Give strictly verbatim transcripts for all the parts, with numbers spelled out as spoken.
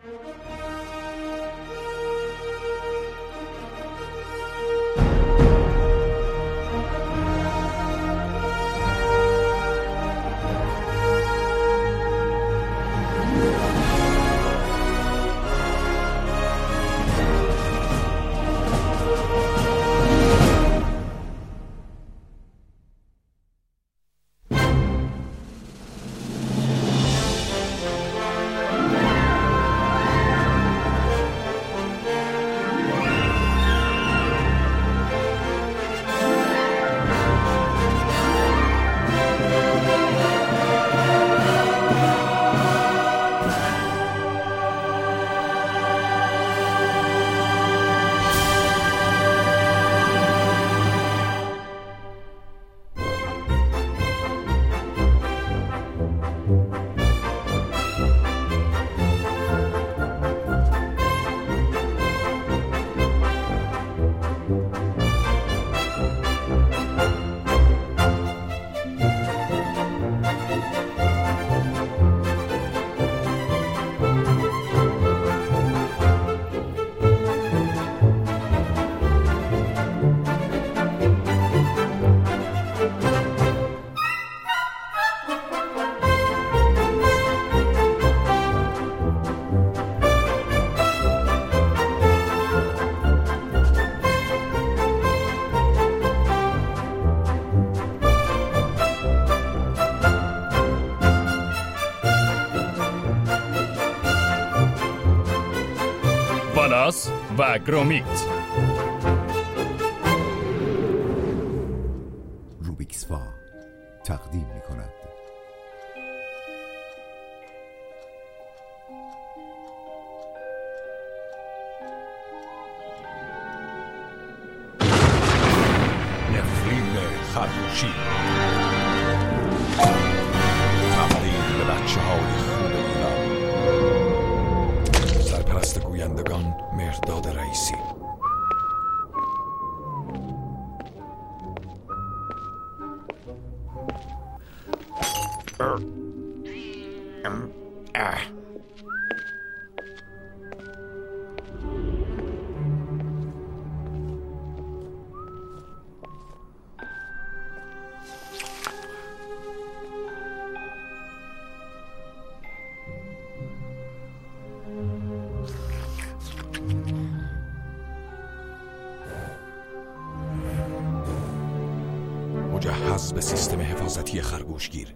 والاس و گرومیت. روبیکس فا تقدیم می کند نفرین خرگوشی، تقدیم به بچه های خوب ایران، سرپرست گویندگان مهرداد رئیسی. مجهز به سیستم حفاظتی خرگوشگیر.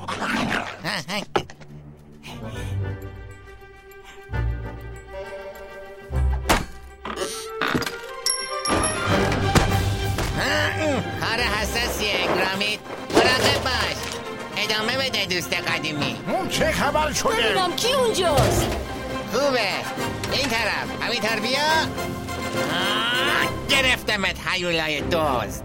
کار حساسیه گرامید، مراقب باش. ادامه بده دوست قدیمی. اون چه خبر شده؟ ببینم کی اونجاست؟ خوبه، این طرف. همین طرف بیا. گرفتمت هیولای دزد.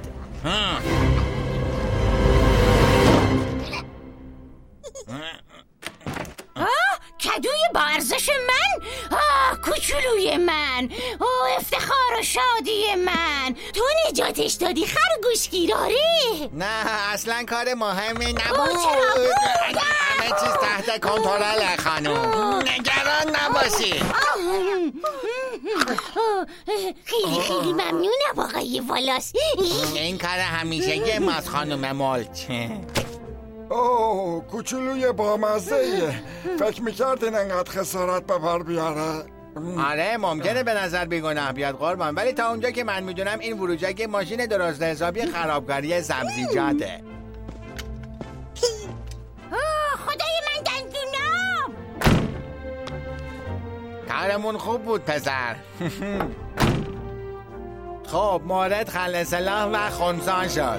کدوی با ارزش من؟ آه کوچولوی من، آه افتخار و شادی من. تو نجاتش دادی خرگوشگیراره. نه اصلا کار مهمی نبود. چرا بود؟ همه چیز تحت کنترل خانوم. نگران نباشی. خیلی خیلی ممنونم آقای والاس. این کار همیشگی ماست خانوم ملچ. اوه کوچولوی بامزه‌ایه. فکر میکردین انقدر خسارت به بر بیاره؟ آره ممکنه به نظر بیگناه بیاد قربان، ولی تا اونجا که من میدونم این وروجک ماشین درست حسابی خرابکاری سبزیجاته. خدای من دندونم. کارمون خوب بود پسر. خب مورد خلع سلاح و خنثی شد.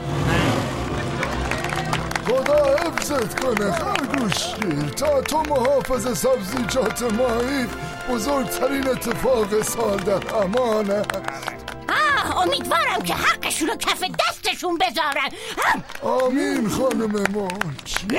خدا حفظت کنه خرگوشگیر. تا تو محافظ سبزیجات مایید بزرگترین اتفاق سال در امان است. آه امیدوارم که حقشون رو کف دستشون بذارن. آمین خانم ملچ.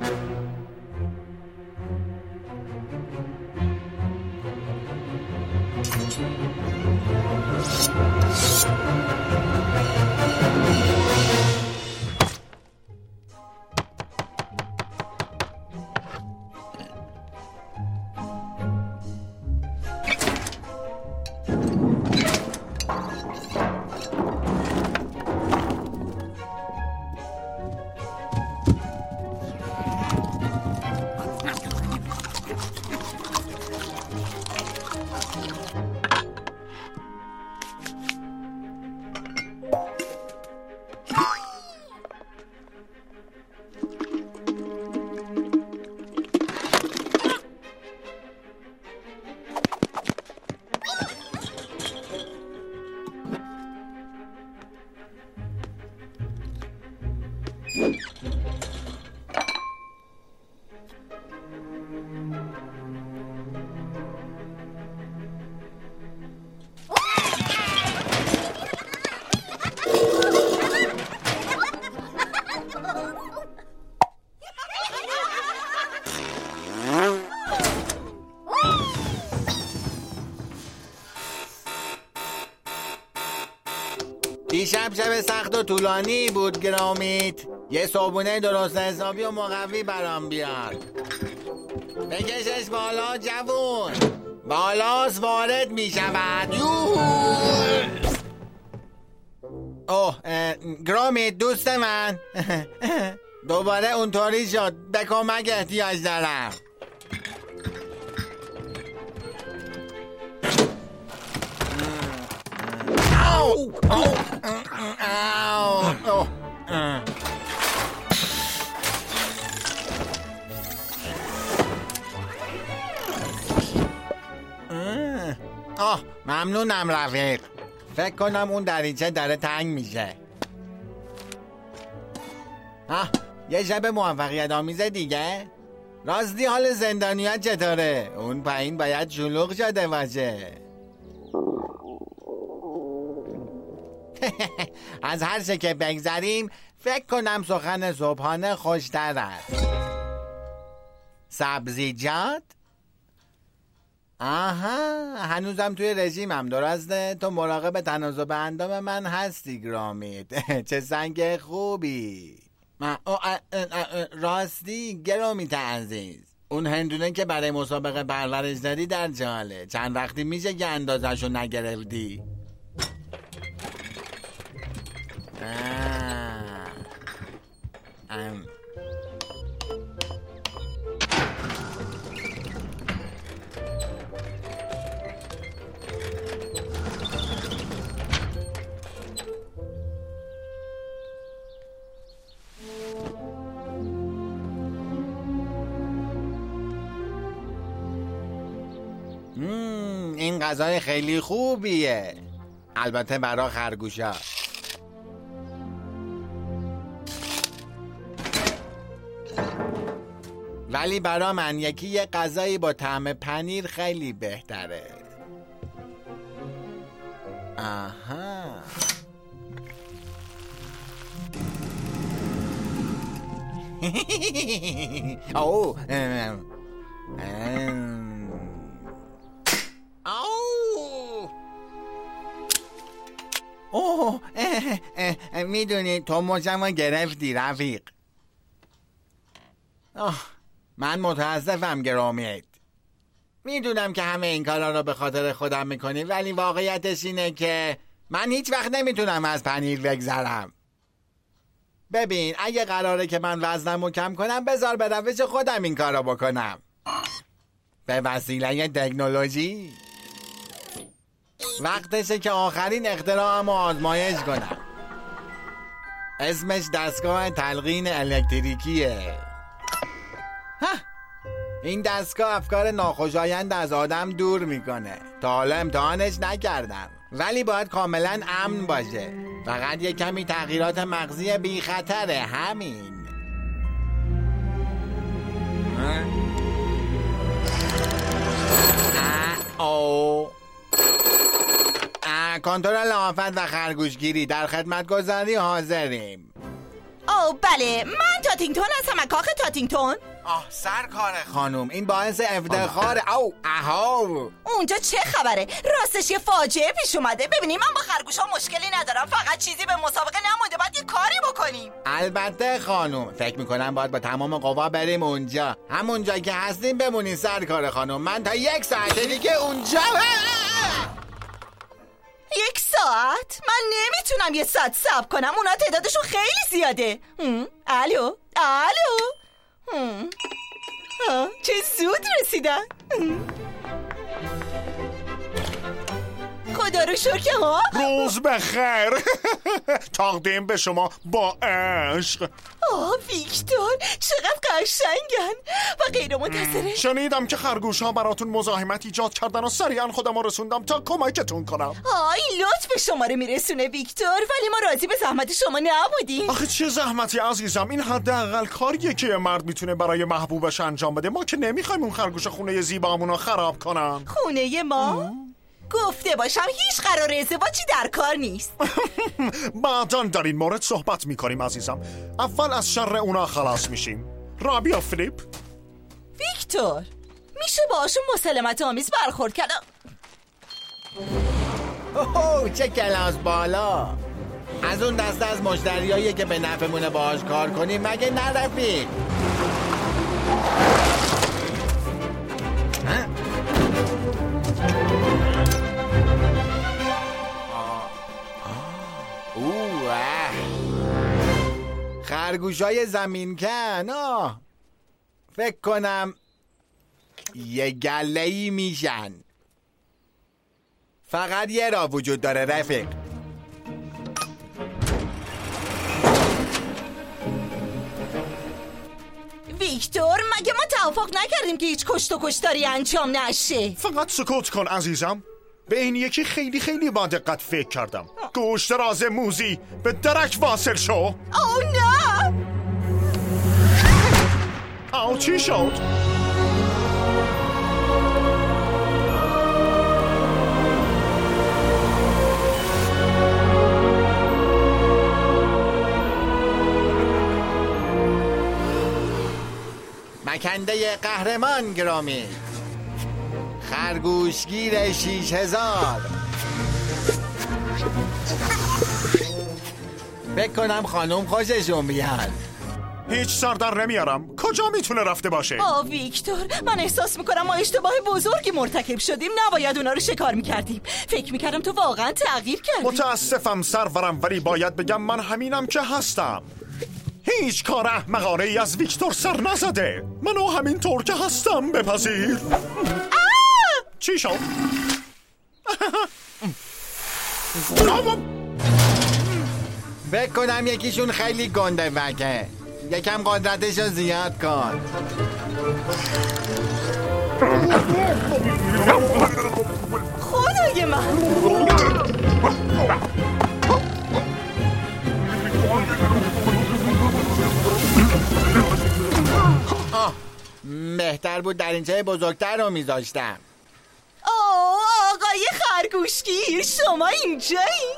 دیشب شب سخت و طولانی بود گرامید. یه صابونه درست حسابی و مقوی برام بیار. بکشش بالا جوون. بالاس وارد می شود. اوه گرامید دوست من. دوباره اونطوری شد. به کمک احتیاج دارم. Au! Au! Au! آه ممنونم رفیق. فکر کنم اون دریچه داره تنگ میشه. آه یه شب موفقیت آمیز دیگه. راستی حال زندانیت چطوره؟ اون پایین باید شلوغ شده باشه. از هر چه که بگذریم فکر کنم سخن صبحانه خوشتر است. سبزیجات؟ آها هنوزم توی رژیمم درسته؟ تو مراقب تناسب اندام من هستی گرامید. چه سنگ خوبی. راستی گرامیت عزیز، اون هندونه که برای مسابقه پرورش دادی در جاله. چند وقتی میشه که اندازشو نگرفتی؟ ام. غذای خیلی خوبیه، البته برا خرگوشا. ولی برا من یکی یه غذایی با طعم پنیر خیلی بهتره. آها. او اوه میدونی تو مچمو گرفتی رفیق. آه من متاسفم گرامیت. میدونم که همه این کارا رو به خاطر خودم میکنی، ولی واقعیتش اینه که من هیچ وقت نمیتونم از پنیر بگذرم. ببین اگه قراره که من وزنمو کم کنم، بذار به روش خودم این کارو بکنم، به وسیله تکنولوژی. وقتشه که آخرین اختراعمو آزمایش کنم. اسمش دستگاه تلقین الکتریکیه. ها، این دستگاه افکار ناخوشایند از آدم دور میکنه. تا حالا امتحانش نکردم، ولی باید کاملا امن باشه. فقط یه کمی تغییرات مغزی بی خطره، همین. او کنترل آفت و خرگوشگیری در خدمتگزاری حاضریم. او بله، من تاتینگتون هستم. کاخ تاتینگتون. آه سرکار خانوم، این باعث افتخار. او اهو اونجا چه خبره؟ راستش یه فاجعه پیش اومده. ببینیم من با خرگوشا مشکلی ندارم، فقط چیزی به مسابقه نمونده، باید یه کاری بکنیم. البته خانوم، فکر میکنم باید با تمام قوا بریم اونجا. همون جایی که هستیم بمونین سرکار خانوم. من تا یک ساعت دیگه اونجا. یک ساعت؟ من نمیتونم یه ساعت صبر کنم، اونا تعدادشون خیلی زیاده. ام. الو الو ام. آه. چه زود رسیدن. ام. خدا رو شکر. ها روز بخیر. تقدیم به شما با عشق. آه ویکتور، چقدر قشنگن و غیر منتظره. شنیدم که خرگوش ها براتون مزاحمت ایجاد کردن و سریعا خودم رو رسوندم تا کمکتون کنم. آه این لطف شما رو میرسونه ویکتور، ولی ما راضی به زحمت شما نبودیم. آخه چه زحمتی عزیزم، این حداقل کاریه که مرد میتونه برای محبوبش انجام بده. ما که نمیخوایم اون خرگوش خونه زیبامون رو خراب کنن. خونه ما؟ گفته باشم هیچ قرار ازدواجی در کار نیست. بعداً در این مورد صحبت میکنیم عزیزم. اول از شر اونا خلاص میشیم. رابیا فلیپ. ویکتور، میشه باشون مسالمت آمیز برخورد کرد. اوه چه کلاس بالا. از اون دسته از مشتریایی که به نفعمونه باهاش کار کنیم مگه نرفیق؟ خرگوشای زمین کن. آه فکر کنم یه گله‌ای میشن. فقط یه راه وجود داره رفیق. ویکتور، مگه ما توافق نکردیم که هیچ کشت و کشتاری انجام نشه؟ فقط سکوت کن عزیزم. به این یکی خیلی خیلی با دقت فکر کردم. گوشت راز موزی به درک واصل شو. اوه نه. آو چی شد؟ مکنده قهرمان گرامی، خرگوشگیر شیش هزار. فکر کنم خانم خوششون بیاد. هیچ سر در نمیارم. کجا میتونه رفته باشه؟ آه ویکتور، من احساس میکنم ما اشتباه بزرگی مرتکب شدیم. نباید اونا رو شکار میکردیم. فکر میکردم تو واقعا تغییر کردی. متاسفم سرورم، ولی باید بگم من همینم که هستم. هیچ کار احمقانه ای از ویکتور سر نزده. منو همین طور که هستم بپذیر. چی شد؟ فکر کنم یکیشون خیلی گنده وکه. یکم قدرتشو زیاد کن. خدای من. آه بهتر بود در اینجای بزرگتر رو میذاشتم. آه آقای خرگوشگیر شما اینجایی؟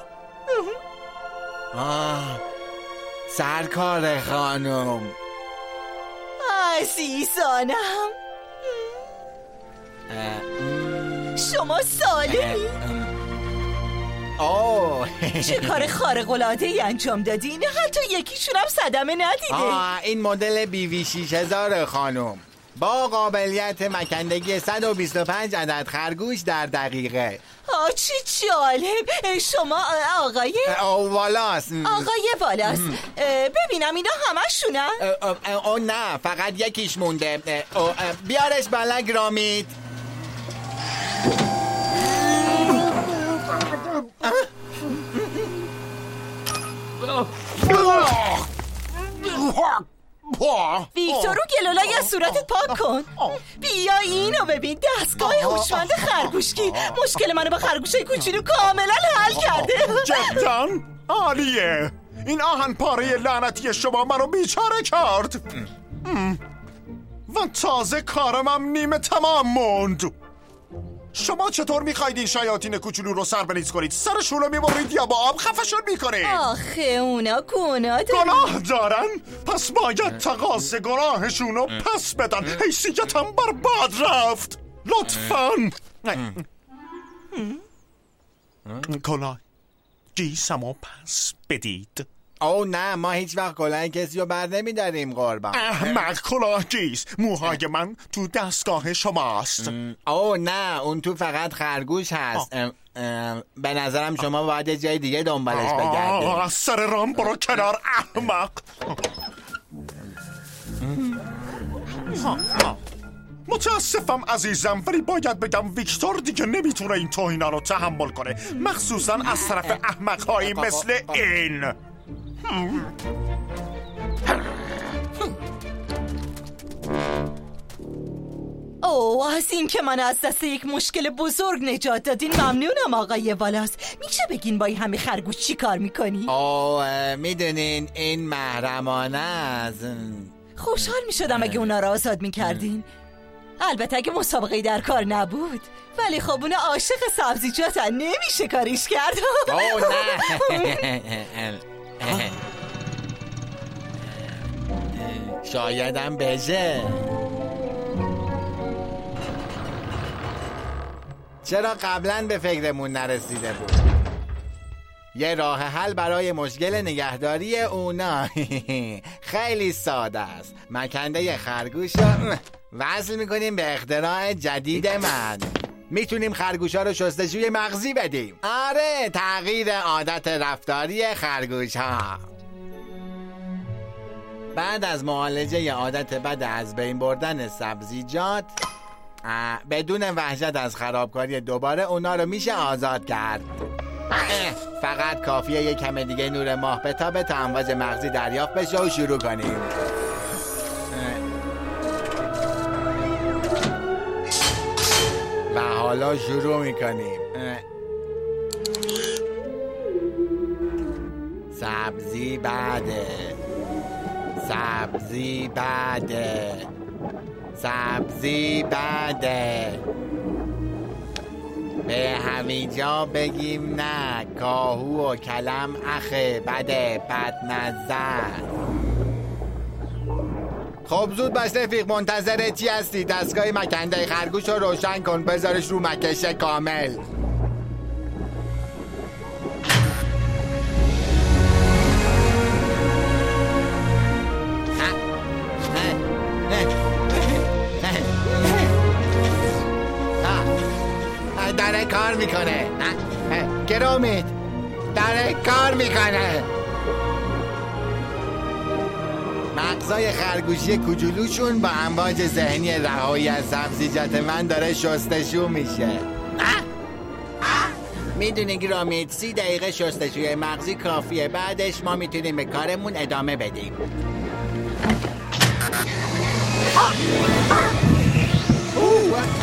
آه سرکار خانم عزیزانم، شما سالمی؟ آه چه کار خارق‌العاده‌ای انجام دادین؟ حتی یکیشون هم صدمه ندیده. آه این مدل بی وی شش هزار خانم با قابلیت مکندگی صد و بیست و پنج عدد خرگوش در دقیقه. آه چه جالب. شما آقای آه والاس. آقای والاس. ببینم اینا همشونن؟ او نه فقط یکیش مونده. بیارش بالا گرامید. ویکتور رو گلولای از صورتت پاک کن. بیا اینو ببین، دستگاه هوشمند خرگوشگیر مشکل منو با خرگوشای کوچولو کاملا حل کرده. جدا عالیه. این آهن پاره لعنتی شما منو بیچاره کرد و تازه کارم هم نیمه تمام موند. شما چطور میخواید این شیاطین کوچولو رو سر بریز کنید؟ سرشون رو میبرید یا با آب خفشون میکنید؟ آخه اونا گناه دارن. گناه دارن؟ پس باید تقاضا گناهشون رو پس بدن. حیثیتم برباد رفت. لطفاً کلاه گیسمو پس بدید. او نه ما هیچ وقت کلاه کسی رو بر نمیداریم قربان. احمق کلاه گیس، موهای من تو دستگاه شماست. او نه اون تو فقط خرگوش هست. ام ام به نظرم شما باید یه جای دیگه دنبالش بگردید. از سر رام برو کنار احمق. متاسفم عزیزم، ولی باید بگم ویکتور دیگه نمیتونه این توهینا رو تحمل کنه، مخصوصا از طرف احمق‌هایی مثل این. اوه از این که من از دست یک مشکل بزرگ نجات دادین ممنونم آقای والاس. میشه بگین با این همه خرگوش چی کار میکنی؟ اوه میدونین این محرمانه از خوشحال میشدم اگه اونا را آزاد میکردین. البته اگه مسابقه در کار نبود، ولی خب اونا عاشق سبزیجاتن، نمیشه کاریش کرد. اوه نه شایدم بشه. چرا قبلا به فکرمون نرسیده بود؟ یه راه حل برای مشکل نگهداری اونا خیلی ساده است. مکنده خرگوش رو وصل میکنیم به اختراع جدید من. میتونیم خرگوش ها رو شستشوی مغزی بدیم. آره تغییر عادت رفتاری خرگوش ها. بعد از معالجه عادت بد از بین بردن سبزیجات بدون وحشت از خرابکاری دوباره اونا رو میشه آزاد کرد. فقط کافیه یک کم دیگه نور ماه بتابه تا امواج مغزی دریافت بشه و شروع کنیم. و حالا شروع میکنیم. سبزی بعده، سبزی بعده، سبزی بعده. به همیجا بگیم نه، کاهو و کلم اخه بده بد نظر. خب زود باش رفیق، منتظر چی هستی؟ دستگاه مکنده خرگوش رو روشن کن، بذارش رو مکش کامل. داره کار میکنه. گرامید داره کار میکنه. مغزای خرگوشی کوچولوشون با امواج ذهنی رهایی از سبزیجات من داره شستشو میشه. میدونی گرامید سی دقیقه شستشوی مغزی کافیه، بعدش ما میتونیم به کارمون ادامه بدیم. اوه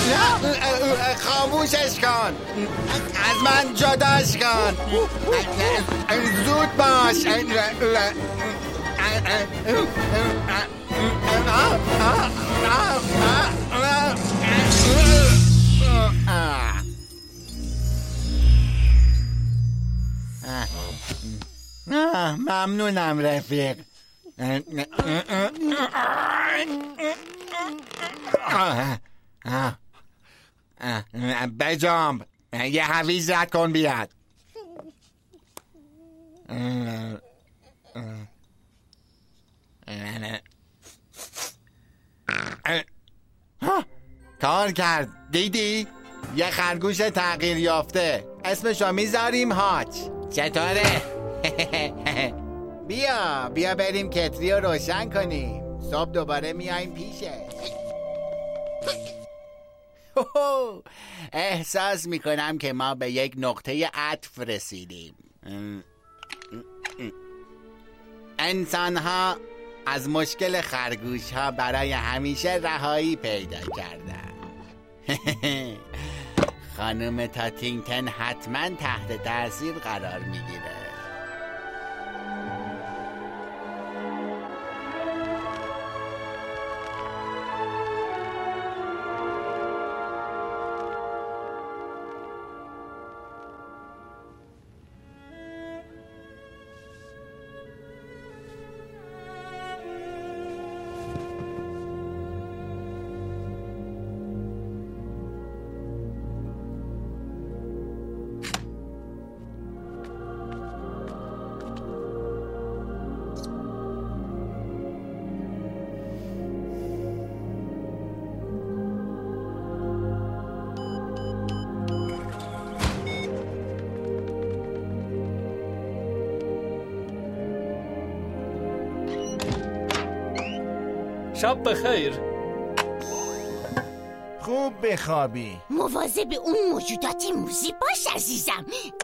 خاموشش کن، از من جداش کن، زود باش. ممنونم رفیق. بجام یه حویز رد کن بیاد. کار کرد، دیدی؟ یه خرگوش تغییر یافته، اسمشو میذاریم هاچ. چطوره؟ بیا بیا بریم کتری رو روشن کنیم، صبح دوباره میایم پیشه. احساس میکنم که ما به یک نقطه عطف رسیدیم. انسان ها از مشکل خرگوش ها برای همیشه رهایی پیدا کردن. خانم تاتینگتن حتما تحت تاثیر قرار میگیره. شب بخیر. خوب بخوابی. مواظب اون موجودات موزی باش عزیزم.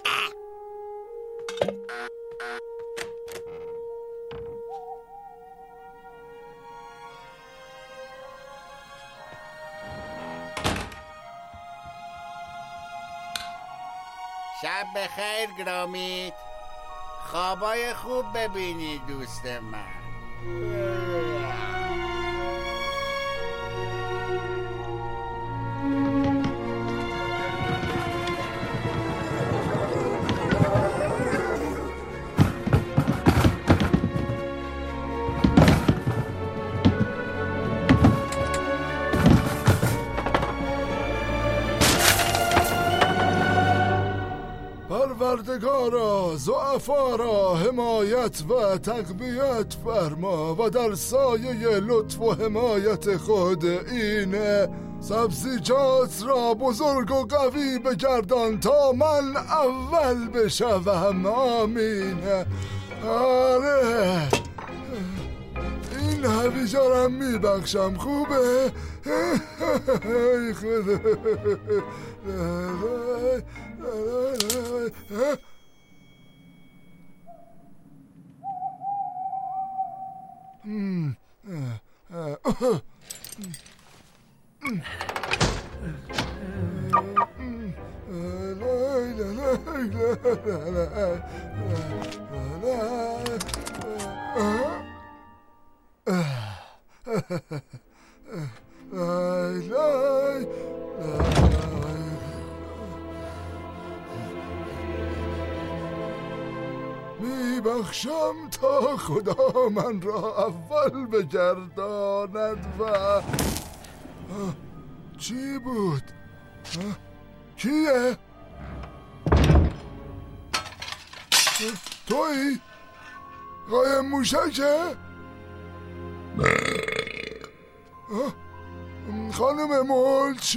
شب بخیر گرامیت، خوابای خوب ببینی دوست من. پروردگارا ضعفا را حمایت و تقویت فرما و در سایه لطف و حمایت خود این سبزیجات را بزرگ و قوی بگردان تا من اول بشوم. آمین. آره این هویجارم میبخشم. خوبه؟ ای خدا. میبخشم تا خدا من را اول بگرداند. و چی بود؟ کیه؟ تویی؟ قایم موشکه؟ خانم مولچ،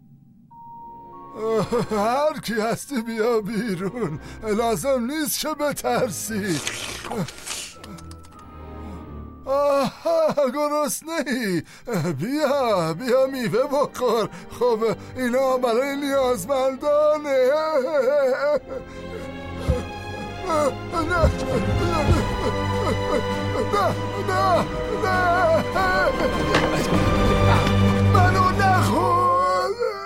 هر کی هستی بیا بیرون، لازم نیست که بترسی. آها گرسنه‌ای؟ بیا بیا میوه بخور. خب اینا برای نیازمندانه. نه نه نه نه منو نخور.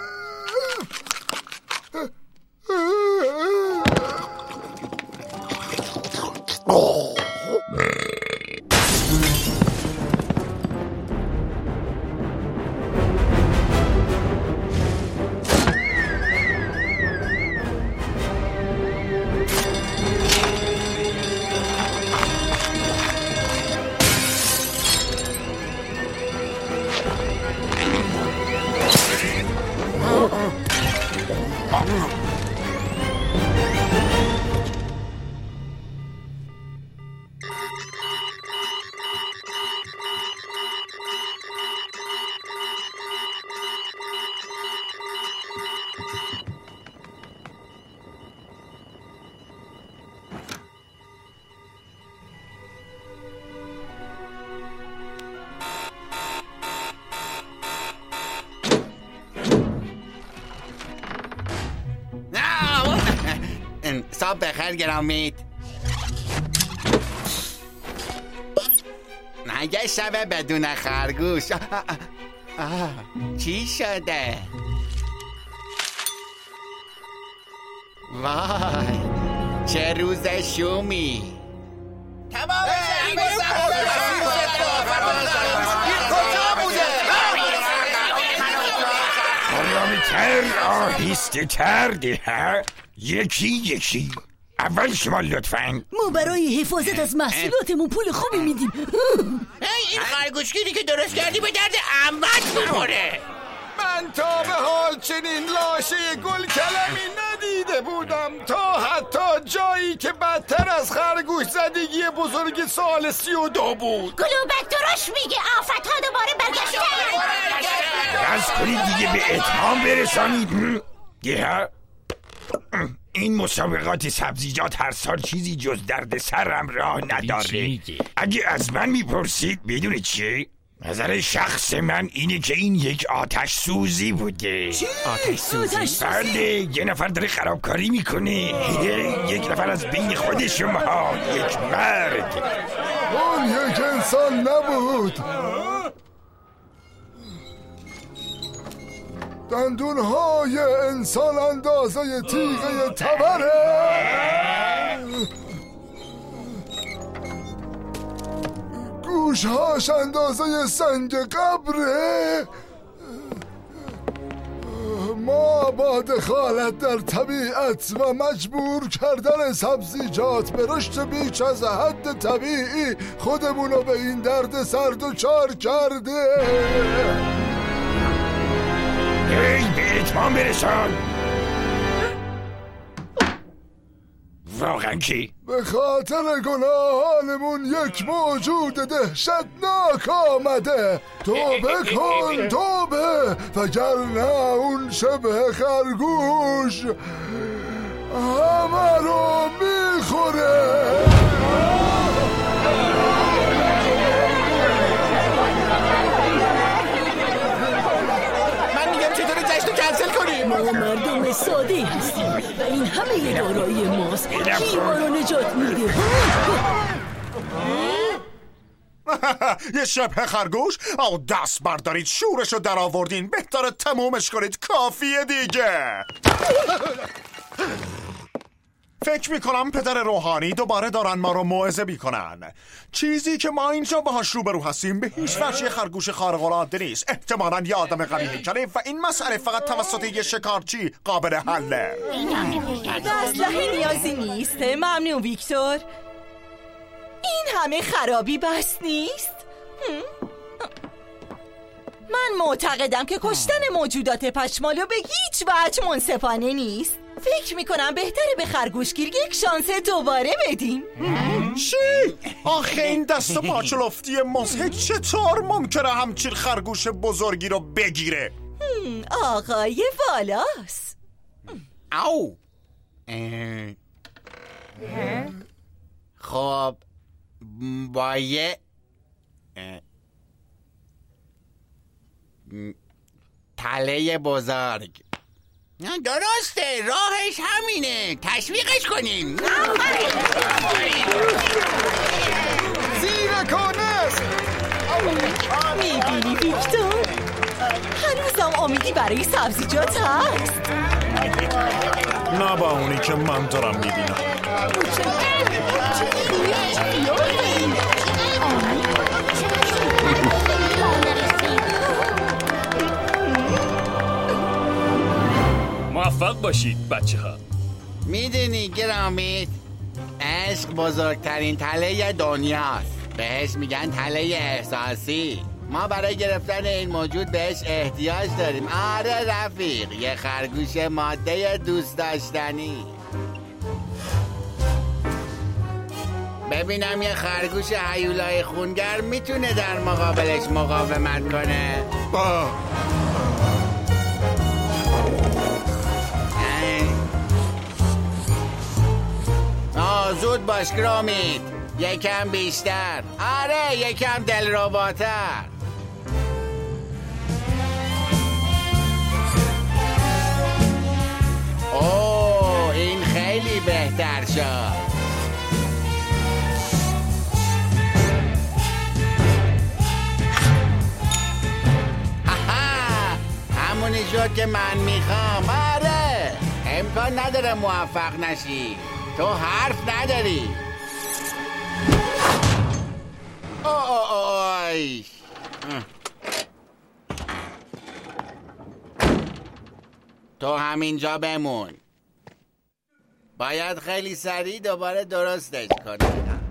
صبح بخیر گرامید. نگه شبه بدون خرگوش. آه آه آه. چی شده؟ وای چه روز شومی. تمام تر آهسته تر ده. یکی یکی. اول شما لطفاً. ما برای حفاظت از محصولاتمون پول خوبی میدیم. این خرگوشگیری که درست کردی به درد عمت میخوره. من تا به حال چنین لاشه گل کلمی ندیده بودم، تا حتی جایی که بدتر از خرگوش زدگی بزرگ سال سی و دو بود. گلوبک درست میگه، آفت‌ها دوباره برگشتن. بس کنید دیگه به اتهام برسانید. دیگه این مسابقات سبزیجات هر سال چیزی جز درد سرم راه نداره. اگه از من میپرسید بدونید چیه؟ نظر شخص من اینه که این یک آتش سوزی بوده. چی؟ آتش سوزی؟ بله، یه نفر داره خرابکاری میکنه. یک نفر از بین خود شما، یک مرد. اون یک انسان نبود. دندونهای انسان اندازه تیغه تبره. گوشهاش اندازه سنگ قبره. ما با دخالت در طبیعت و مجبور کردن سبزیجات به رشد بیش از حد طبیعی خودمونو به این درد سر دچار کرده. ای به اتمام برسان. واقعا کی؟ به خاطر گناهانمون یک موجود دهشتناک آمده. توبه کن توبه، وگرنه اون شبه خرگوش همه رو میخوره. ما مردم ساده هستیم و این همه یه دارایی ماست. کی ما رو نجات میده؟ یه شبه خرگوش؟ آو دست بردارید، شورشو در آوردین، بهتره تمومش کنید. کافیه دیگه. فکر میکنم پدر روحانی دوباره دارن ما رو موعظه میکنن. چیزی که ما اینجا باهاش روبرو هستیم به هیچ وجه یه خرگوش خارق‌العاده نیست. احتمالاً یه آدم قوی هیکله و این مسئله فقط توسط یه شکارچی قابل حله. اسلحه نیازی نیست. ممنون ویکتور. این همه خرابی بس نیست. من معتقدم که کشتن موجودات پشمالو به هیچ وجه منصفانه نیست. فکر میکنم بهتره به خرگوشگیر یک شانس دوباره بدیم. چی؟ آخه این دست و پاچلفتی مزهک چطور ممکنه همچین خرگوش بزرگی رو بگیره؟ آقای والاس. او خب با یه تله بزرگ. درسته، راهش همینه. تشویقش کنیم. زیر کانست. میبینی ویکتور؟ هنوزم امیدی برای سبزیجات هست. نه با اونی که من دارم میبینم. موفق باشید بچه ها. میدونی گرامید، عشق بزرگترین تله دنیاست. بهش میگن تله احساسی. ما برای گرفتن این موجود بهش احتیاج داریم. آره رفیق، یه خرگوش ماده دوست داشتنی. ببینم یه خرگوش هیولای خونگر میتونه در مقابلش مقاومت کنه. با آه زود باش گرومید، یکم بیشتر. آره یکم دلرباتر. اوه این خیلی بهتر شد. همونی شد که من میخوام. آره امکان نداره موفق نشی، تو حرف نداری. آی تو همینجا بمون، باید خیلی سریع دوباره درستش کنی.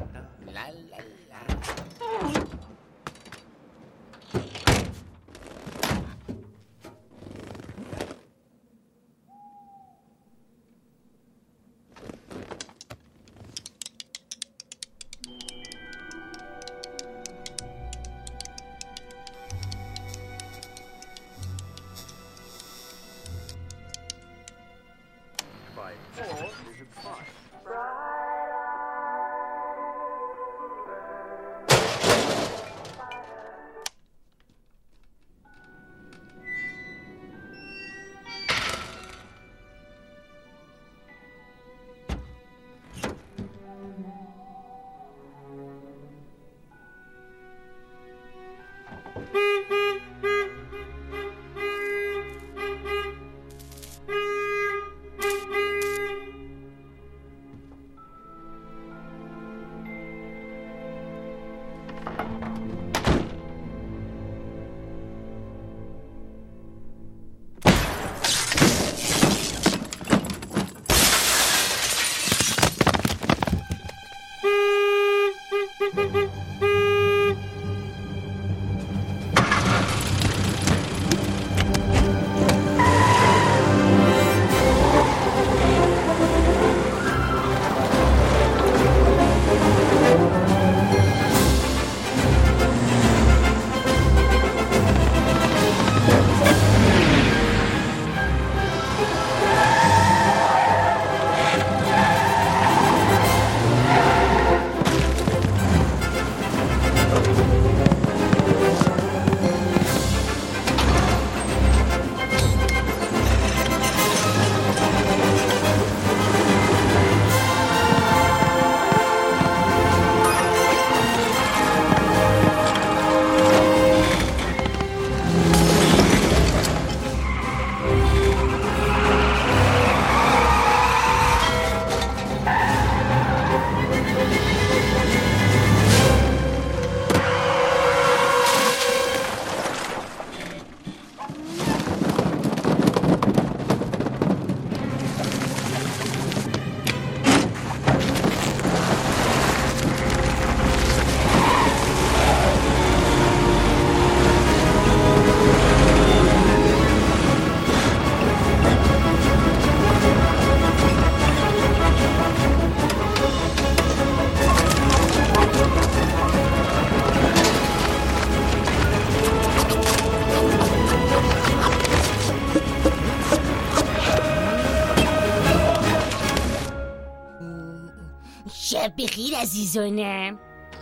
شب بخیر عزیزانم.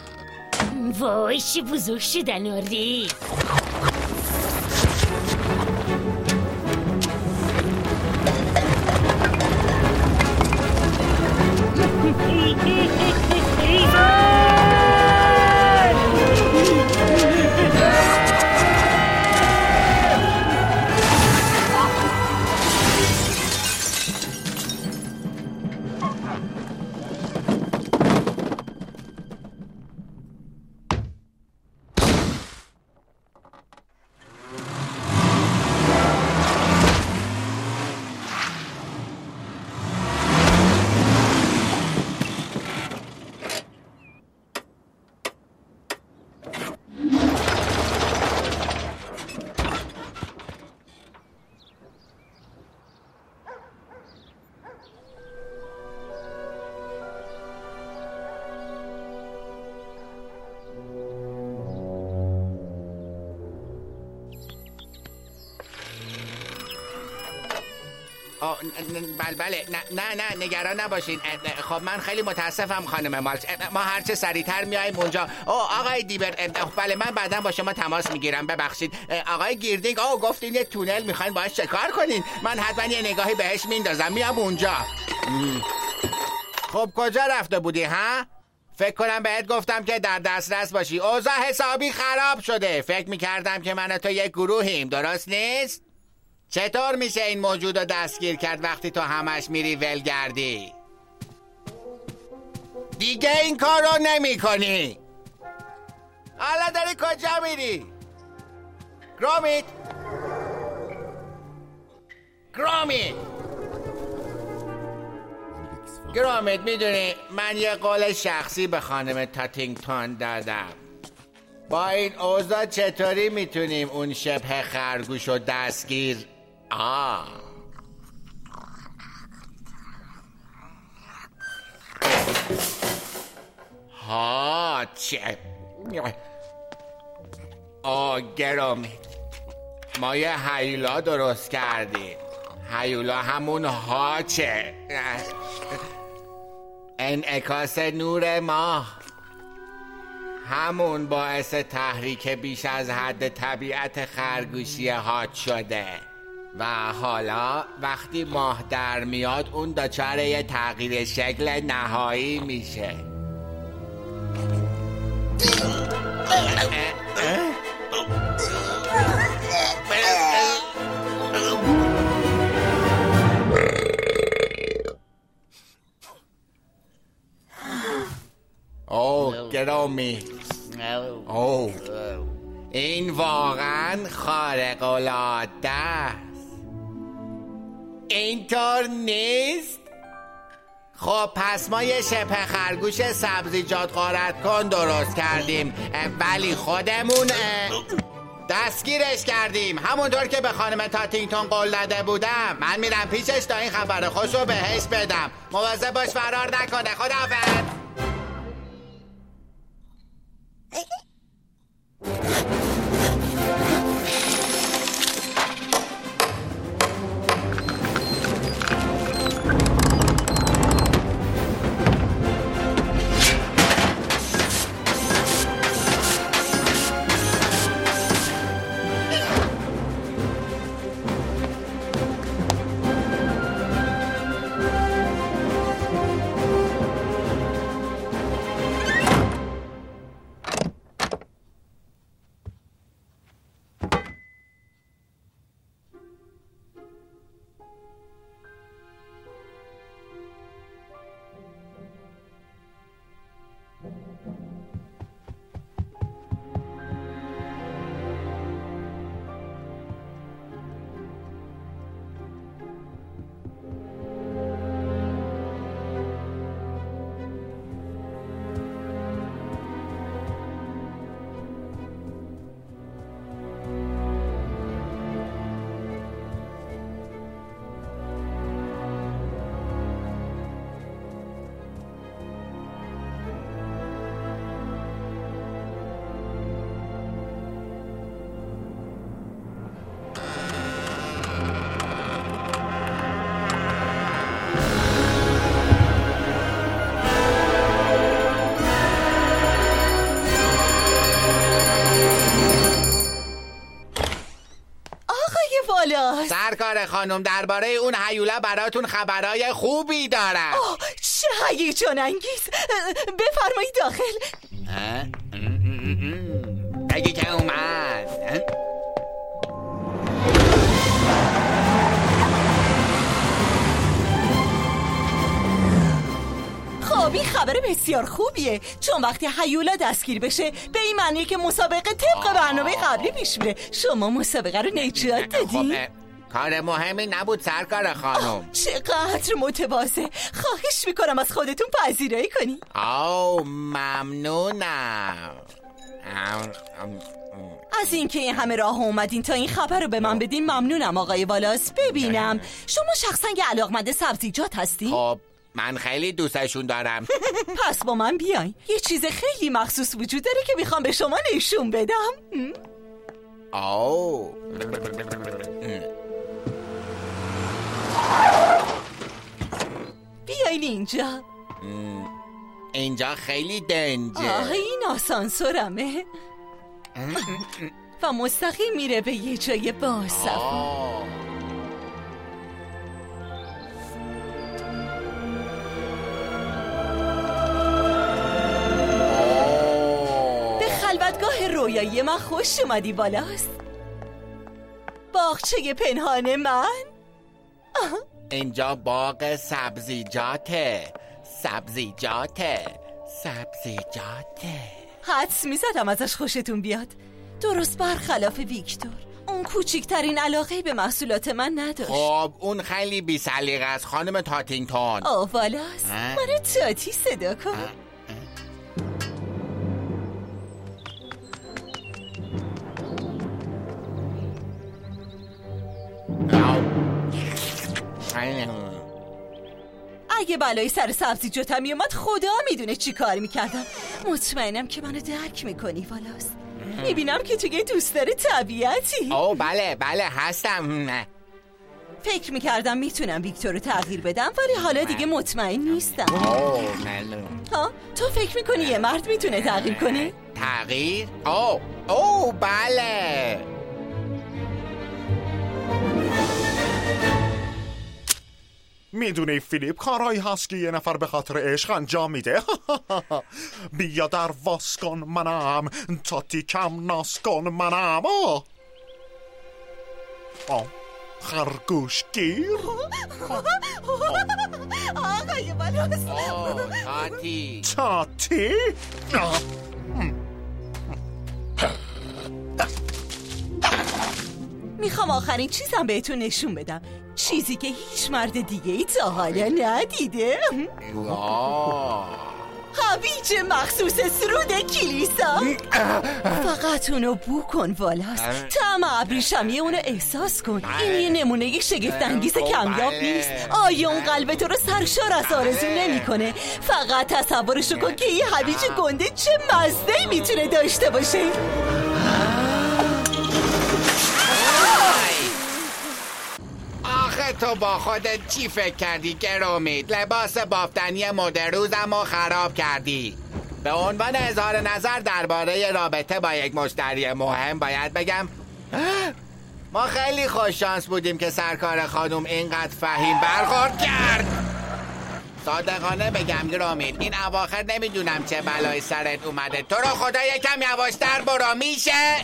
وای چه بزرگ شدن آره. بله بله نه نه نه نگران نباشین. خب من خیلی متاسفم خانم مالچ، ما هرچه سریعتر میاییم اونجا. او آقای دیبر، بله من بعدا با شما تماس میگیرم. ببخشید آقای گیردینگ، او گفتین یه تونل میخواین باهاش چکار کنین؟ من حتما یه نگاهی بهش میندازم، میام اونجا. خب کجا رفته بودی ها؟ فکر کنم بهت گفتم که در دسترس باشی. اوضاع حسابی خراب شده. فکر میکردم که من و تو یک گروهیم، درست نیست؟ چطور میشه این موجود رو دستگیر کرد وقتی تو همش میری ولگردی؟ دیگه این کار رو نمی کنی. حالا داری کجا میری؟ گرامیت گرامیت گرامیت میدونی من یه قول شخصی به خانم تاتینگتون دادم. با این اوضاع چطوری میتونیم اون شبه خرگوش رو دستگیر؟ آه ها چه آه گرامیت، ما یه هیولا درست کردیم. هیولا همون هاچه، انعکاس نور ماه، همون باعث تحریک بیش از حد طبیعت خرگوشی هات شده و حالا وقتی ماه در میاد اون دچار یه تغییر شکل نهایی میشه. اوه گرامی، اوه این واقعا خارق العاده است. اینطور نیست؟ خب پس ما یه شبه خرگوش سبزیجات غارت کن درست کردیم، ولی خودمون دستگیرش کردیم همونطور که به خانم تاتینگتون قول داده بودم. من میرم پیشش تا این خبر خوش رو بهش بدم. مواظب باش فرار نکنه. خداحافظ. سرکار خانم، درباره اون هیولا براتون خبرای خوبی دارم. آه چه هیجان انگیز. بفرمایید داخل. بگی که اومد. خب این خبر بسیار خوبیه، چون وقتی هیولا دستگیر بشه به این معنیه که مسابقه طبق برنامه قبلی پیش میره. شما مسابقه رو نجات دادی؟ کار مهمی نبود سرکار خانم. چقدر متواضع. خواهش میکنم از خودتون پذیرایی کنی. آو ممنونم از اینکه این همه راه اومدین تا این خبر رو به من بدین. ممنونم آقای والاس. ببینم شما شخصا یه علاقمند سبزیجات هستی؟ خب من خیلی دوستشون دارم. پس با من بیاین، یه چیز خیلی مخصوص وجود داره که میخوام به شما نشون بدم. آو بیاین اینجا. اینجا خیلی دنجه. آه این آسانسورمه و مستقیم میره به یه جای باصفا. به خلوتگاه رویایی من خوش اومدی بالاست. باغچه پنهان من. اینجا باغ سبزیجاته. سبزیجاته سبزیجاته. حدس میزدم ازش خوشتون بیاد. درست برخلاف ویکتور، اون کوچکترین علاقه به محصولات من نداشت. خب اون خیلی بی سلیقه است خانم تاتینگتون. آه والاست، منو تاتی صدا کن. اگه بلایی سر سبزیجاتم میومد خدا میدونه چی کار میکردم. مطمئنم که منو درک میکنی والاست. میبینم که تو یه دوستدار طبیعتی. اوه بله بله هستم. فکر میکردم میتونم ویکتور رو تغییر بدم ولی حالا دیگه مطمئن نیستم. اوه ممنون. ها تو فکر میکنی یه مرد میتونه تغییر کنه؟ تغییر؟ اوه اوه بله. میدونی فیلیپ کارهایی هست که یه نفر به خاطر عشق انجام میده. بیا در واس کن منم تاتی کم ناس کن منم. آه آه خرگوش گیر. آقای بالاست. آه تاتی تاتی میخوام آخرین چیزم بهتون نشون بدم، چیزی که هیچ مرد دیگه ای تا حالا ندیده. هویج مخصوص سرود کلیسا. فقط اونو بو کن والاست. طعم ابریشمی اونو احساس کن. این یه نمونه شگفت انگیز کمیاب نیست. آیا اون قلب تو رو سرشار از آرزو نمی کنه؟ فقط تصورشو کن که یه هویج گنده چه مزه‌ای میتونه داشته باشه. آخه تو با خودت چی فکر کردی گرومید؟ لباس بافتنی مد روزم رو خراب کردی. به عنوان اظهار نظر درباره رابطه با یک مشتری مهم باید بگم ما خیلی خوش شانس بودیم که سرکار خانم اینقدر فهیم برخورد کرد. صادقانه بگم گرومید این اواخر نمیدونم چه بلای سرت اومده. تو رو خدا یکم یواشتر برو میشه؟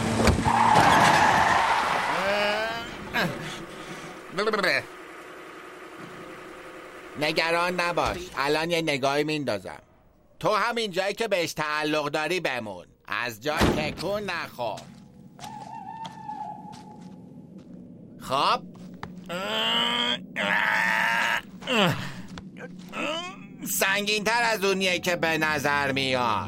نگران نباش الان یه نگاهی میندازم. تو همین جایی که بهش تعلق داری بمون، از جا تکون نخور. خب سنگین تر از اونیه که به نظر میاد.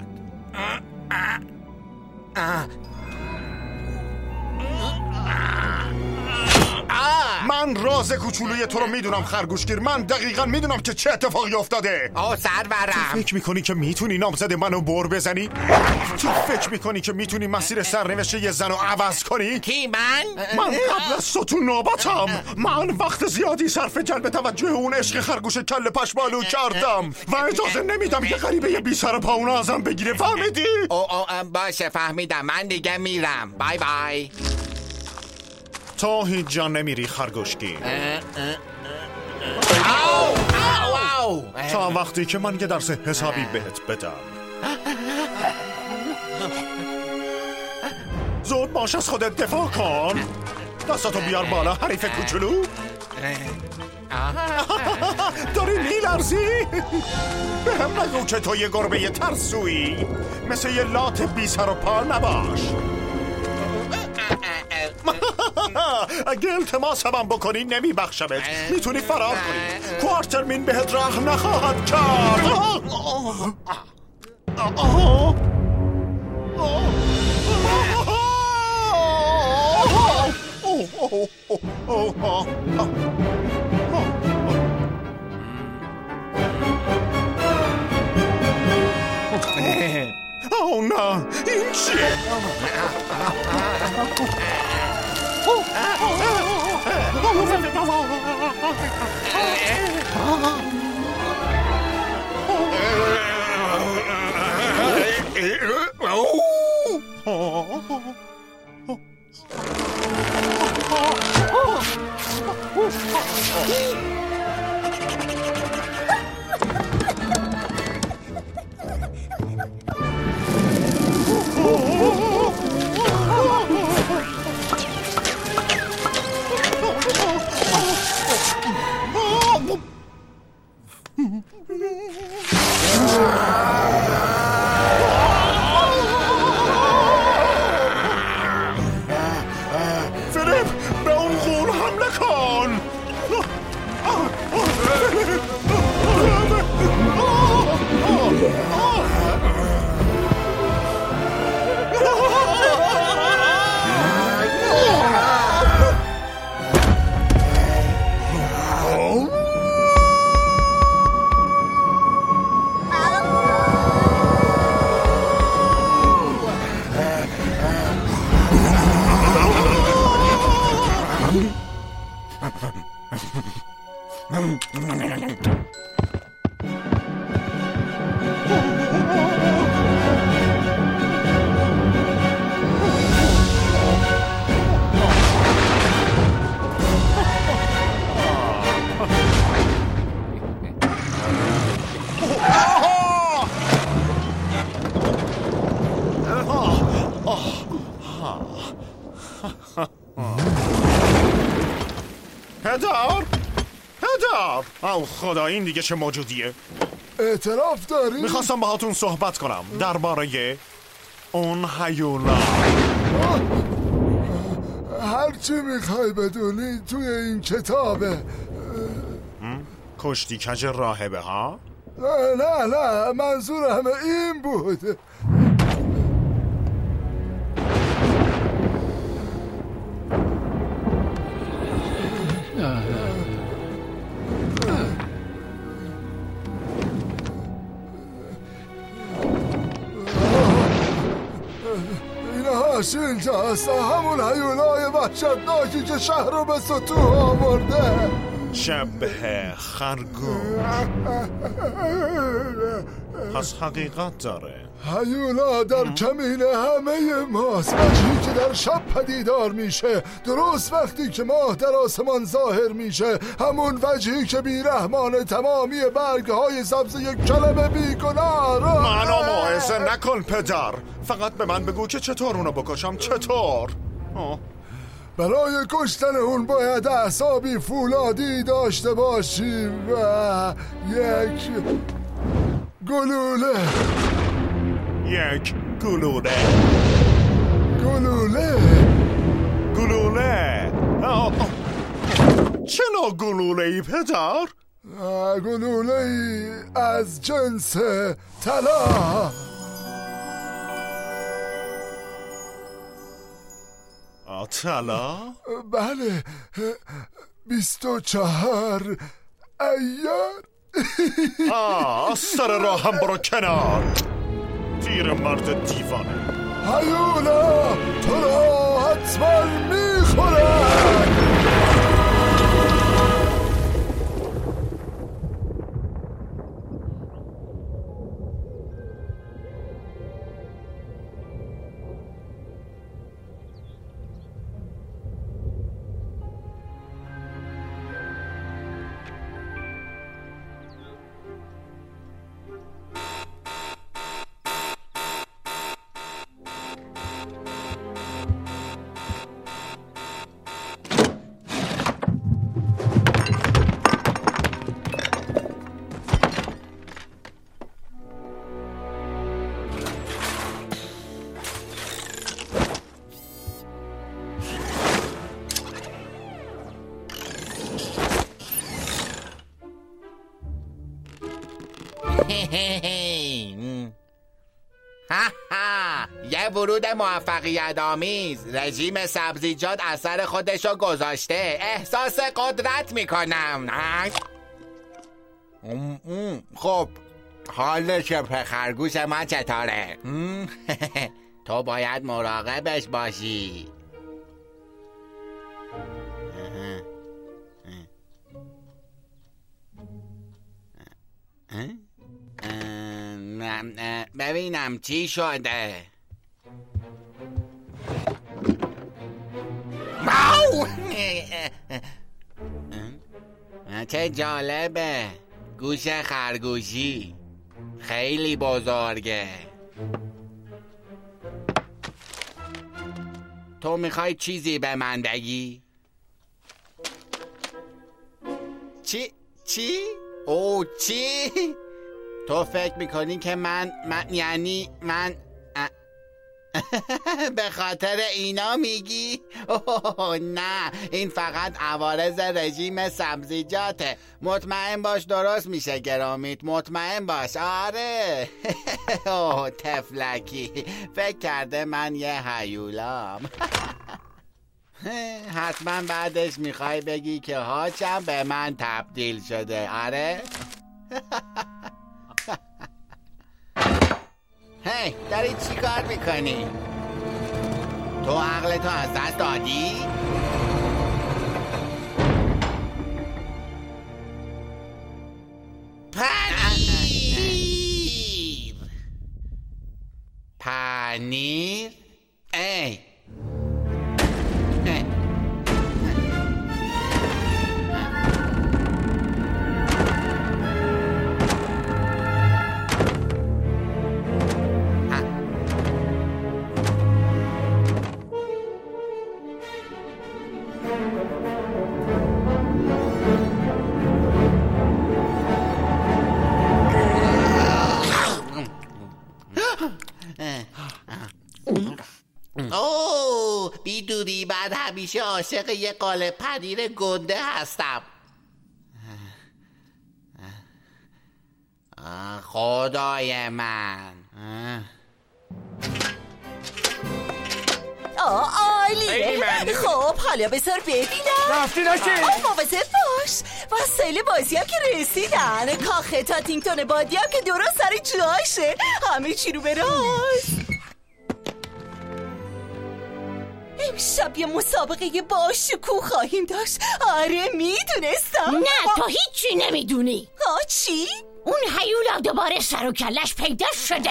من راز کوچولوی تو رو میدونم خرگوشگیر. من دقیقا میدونم که چه اتفاقی افتاده. آه سرورم، تو فکر میکنی که میتونی نامزد منو بر بزنی؟ تو فکر میکنی که میتونی مسیر سرنوشت یه زن رو عوض کنی؟ کی من؟ من قبل از تو تو نوبتم. من وقت زیادی صرف جلب توجه اون عشق خرگوش کله پشمالو کردم و اجازه نمیدم یه غریبه یه بی سر پاونه ازم بگیره. فهمیدی؟ او او باشه فهمیدم. من دیگه میرم. بای بای. تو هیچ جا نمیری خرگوشگیر تا وقتی که من یه درس حسابی بهت بدم. زود باش از خودت دفاع کن. دستاتو بیار بالا حریف کوچولو. داری میلرزی؟ به هم نگو که تو یه گربه ترسویی. مثل یه لات بی سر و پا نباش. اگه التماسم بکنی نمیبخشمت. میتونی فرار کنی. کوارترمین بهت رحم نخواهد کرد. اوه نه این چیه؟ فریب به اون غول حمله کن. پدر؟ پدر؟ او خدا، این دیگه چه موجودیه؟ اعتراف داری؟ میخواستم باهاتون صحبت کنم درباره اون هیولا. هرچی میخوای بدونی توی این کتابه. کشتی کج راهبه ها؟ نه نه نه، منظورم این بود. اینهاش اینجاست، همون هیولای وحشتناکی که شهر رو به سطوح آورده. شبه خرگوش. پس حقیقت داره. هیولا در کمین همه ماست، وجهی که در شب پدیدار میشه، درست وقتی که ماه در آسمان ظاهر میشه، همون وجهی که بیرحمانه تمامی برگهای سبز یک کلمه بیگناه رو. منو موعظه نکن پدر، فقط به من بگو که چطور اونو بکشم. چطور؟ آه. برای کشتن اون باید اعصابی فولادی داشته باشی و یک گلوله. یک گلوله گلوله گلوله آه. چه نوع گلوله ای پدر؟ گلوله ای از جنس طلا. طلا؟ بله، بیست و چهار ایار. آه، سر راه هم برو کنار، پیر مرد دیوانه. هیولا تو را حتما میخورن. یه ورود موفقیت آمیز. رژیم سبزیجات اثر خودشو گذاشته. احساس قدرت میکنم. خب حال شبه خرگوش من چطوره؟ تو باید مراقبش باشی. ببینم چی شده. چه جالبه. گوش خرگوشی خیلی بزرگه. تو میخوای چیزی به من بگی؟ چی؟ چی؟ او چی؟ تو فکر میکنی که من من یعنی من به خاطر اینا میگی؟ اوه نه، این فقط عوارض رژیم سبزیجاته. مطمئن باش درست میشه گرامیت، مطمئن باش. آره. اوه تفلکی فکر کرده من یه هیولام. حتما بعدش میخوای بگی که هاچم به من تبدیل شده. آره. هی داری چی کار میکنی؟ تو عقلتو از دست دادی؟ پنیر پنیر ای اوه بیدونی من همیشه عاشق یه قالب پنیر گنده هستم. خدای من. آه عالیه. خب حالا بذار ببینم. رفتی نشی؟ آه مواظب باش. وسایل بازی هم که رسیدن. کاخ تاتینگتون بادی هم که درست سر جاشه. همه چی رو به راست. امشب یه مسابقه باشکوه خواهیم داشت. آره میدونستم. نه تو هیچی نمیدونی. ها چی؟ اون هیولا دوباره سر و کلش پیدا شده.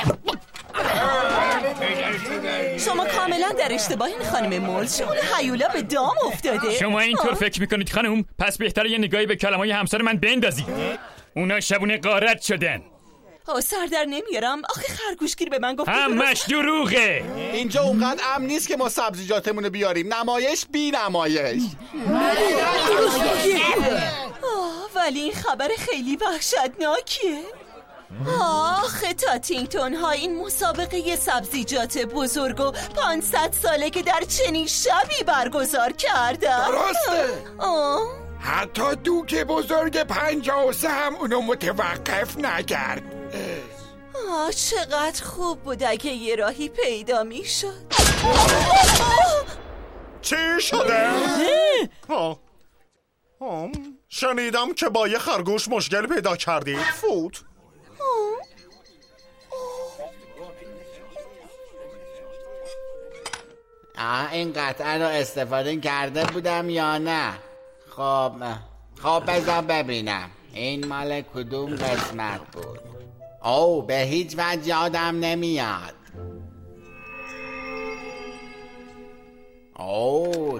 شما کاملا در اشتباهین خانم مولز. اون هیولا به دام افتاده. شما اینطور فکر میکنید خانم؟ پس بهتره یه نگاهی به کلمای همسر من بندازید. اونا شبونه غارت شدن. آه سر در نمیارم. آخه خرگوشگیر به من گفت همش دروغه. اینجا اونقدر امن نیست که ما سبزیجاتمونو بیاریم. نمایش بی نمایش. آه ولی این خبر خیلی وحشتناکیه. آخه تاتینگتون ها این مسابقه سبزیجات بزرگ و پانصد ساله که در چنین شبی برگزار کردن. درسته. آه حتی دوک بزرگ پنجاه و سه هم اونو متوقف نکرد. آه چقدر خوب بود اگه یه راهی پیدا می شد. چی شده؟ آه. آه. شنیدم که با یه خرگوش مشکل پیدا کردی. فوت. آه این قطعه رو استفاده کرده بودم یا نه؟ خب خب بذار ببینم این مال کدوم قسمت بود. او به هیچ وجه یادم نمیاد. او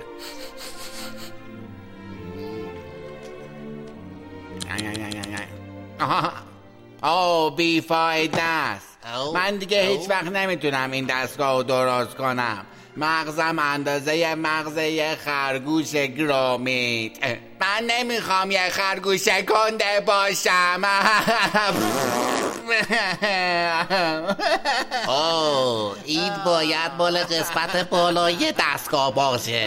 او بیفایده است. من دیگه هیچ وقت نمیتونم این دستگاه رو درست کنم. مغزم اندازه مغز یه خرگوش گرامیت. من نمیخوام یه خرگوش گنده باشم. اوه این باید مال قسمت بالای دستگاه باشه.